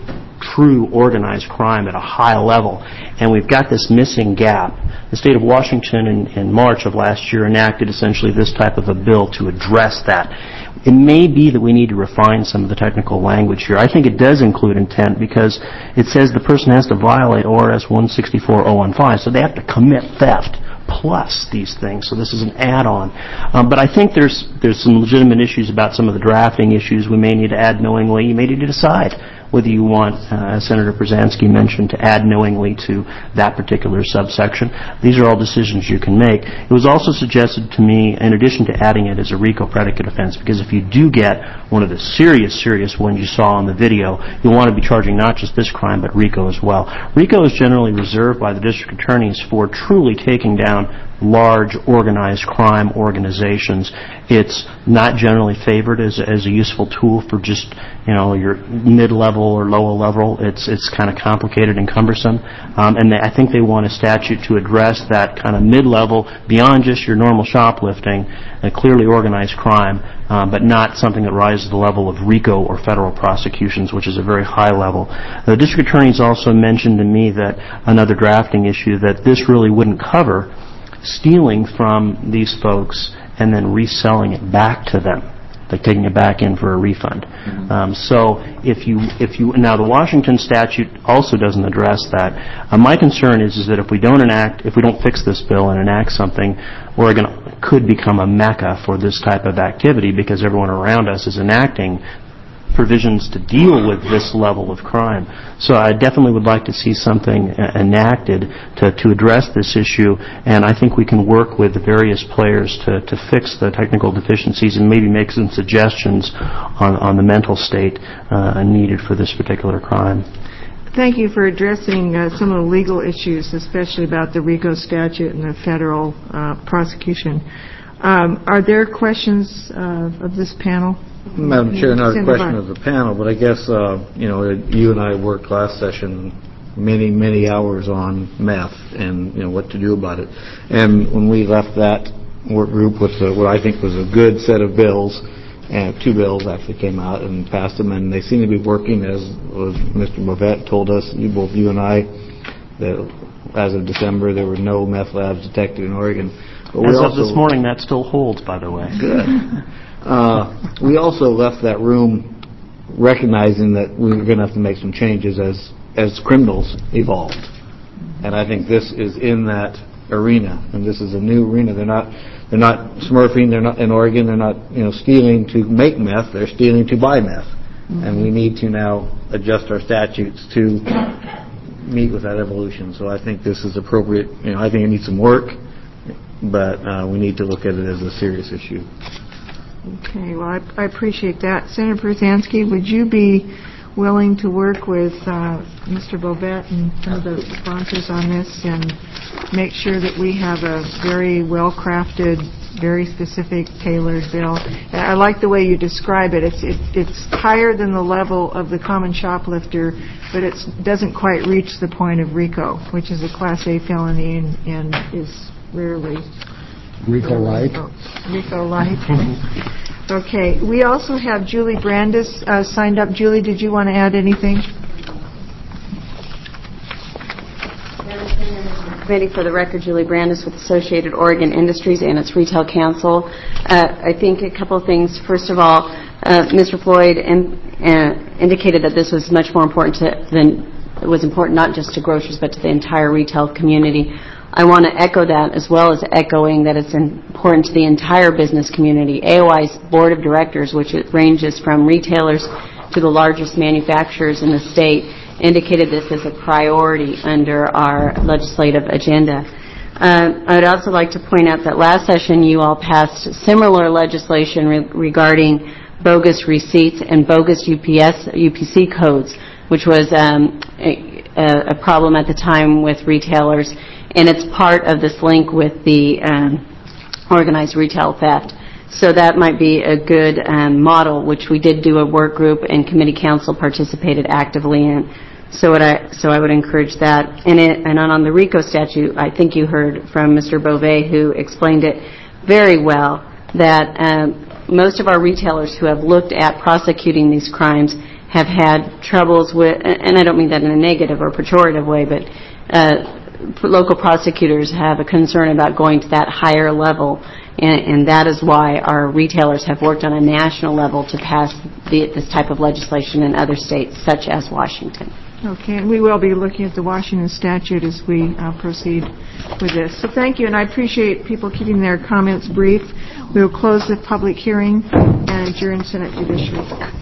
true organized crime at a high level. And we've got this missing gap. The state of Washington in, in March of last year enacted essentially this type of a bill to address that. It may be that we need to refine some of the technical language here. I think it does include intent because it says the person has to violate O R S one sixty-four oh fifteen, so they have to commit theft plus these things. So this is an add-on. Um, but I think there's there's some legitimate issues about some of the drafting issues. We may need to add knowingly. You may need to decide whether you want, uh, as Senator Brzezinski mentioned, to add knowingly to that particular subsection. These are all decisions you can make. It was also suggested to me, in addition to adding it as a RICO predicate offense, because if you do get one of the serious, serious ones you saw on the video, you'll want to be charging not just this crime, but RICO as well. RICO is generally reserved by the district attorneys for truly taking down large organized crime organizations. It's not generally favored as, as a useful tool for just, you know, your mid-level or lower level. It's it's kind of complicated and cumbersome. Um, and they, I think they want a statute to address that kind of mid-level, beyond just your normal shoplifting, a clearly organized crime, um, but not something that rises to the level of RICO or federal prosecutions, which is a very high level. The district attorneys also mentioned to me that another drafting issue, that this really wouldn't cover stealing from these folks and then reselling it back to them, like taking it back in for a refund. Mm-hmm. Um, so if you, if you, now the Washington statute also doesn't address that. Uh, my concern is, is that if we don't enact, if we don't fix this bill and enact something, Oregon could become a mecca for this type of activity because everyone around us is enacting provisions to deal with this level of crime. So I definitely would like to see something uh, enacted to, to address this issue, and I think we can work with the various players to, to fix the technical deficiencies and maybe make some suggestions on, on the mental state uh, needed for this particular crime. Thank you for addressing uh, some of the legal issues, especially about the RICO statute and the federal uh, prosecution. Um, are there questions uh, of this panel? Madam Chair, not a Senator question of the panel, but I guess, uh, you know, you and I worked last session many, many hours on meth and, you know, what to do about it. And when we left that work group with uh, what I think was a good set of bills, and two bills actually came out and passed them, and they seem to be working, as was Mister Bovet told us, you, both you and I, that as of December there were no meth labs detected in Oregon. But as we of also, this morning, that still holds, by the way. Good. Uh, we also left that room recognizing that we were going to have to make some changes as as criminals evolved. And I think this is in that arena, and this is a new arena. They're not they're not smurfing. They're not in Oregon. They're not you know stealing to make meth. They're stealing to buy meth. Mm-hmm. And we need to now adjust our statutes to meet with that evolution. So I think this is appropriate. You know, I think it needs some work, but uh, we need to look at it as a serious issue. Okay, well, I, I appreciate that. Senator Brzezinski, would you be willing to work with uh, Mister Bovet and some of the sponsors on this and make sure that we have a very well-crafted, very specific, tailored bill? And I like the way you describe it. It's it, it's higher than the level of the common shoplifter, but it doesn't quite reach the point of RICO, which is a Class A felony and, and is rarely... RICO Light. Oh, RICO Light. Okay. We also have Julie Brandis uh, signed up. Julie, did you want to add anything? Committee, for the record, Julie Brandis with Associated Oregon Industries and its Retail Council. Uh, I think a couple of things. First of all, uh, Mister Floyd in, uh, indicated that this was much more important to, than it was important not just to grocers but to the entire retail community. I want to echo that, as well as echoing that it's important to the entire business community. A O I's board of directors, which it ranges from retailers to the largest manufacturers in the state, indicated this as a priority under our legislative agenda. Uh, I would also like to point out that last session you all passed similar legislation re- regarding bogus receipts and bogus U P S, U P C codes, which was um, a, a problem at the time with retailers. And it's part of this link with the um, organized retail theft. So that might be a good um, model, which we did do a work group and committee council participated actively in. So what I so I would encourage that. And, it, and on the RICO statute, I think you heard from Mister Beauvais, who explained it very well, that um, most of our retailers who have looked at prosecuting these crimes have had troubles with, and I don't mean that in a negative or pejorative way, but uh, local prosecutors have a concern about going to that higher level, and, and that is why our retailers have worked on a national level to pass the, this type of legislation in other states, such as Washington. Okay, and we will be looking at the Washington statute as we uh, proceed with this. So thank you, and I appreciate people keeping their comments brief. We will close the public hearing and adjourn Senate Judiciary.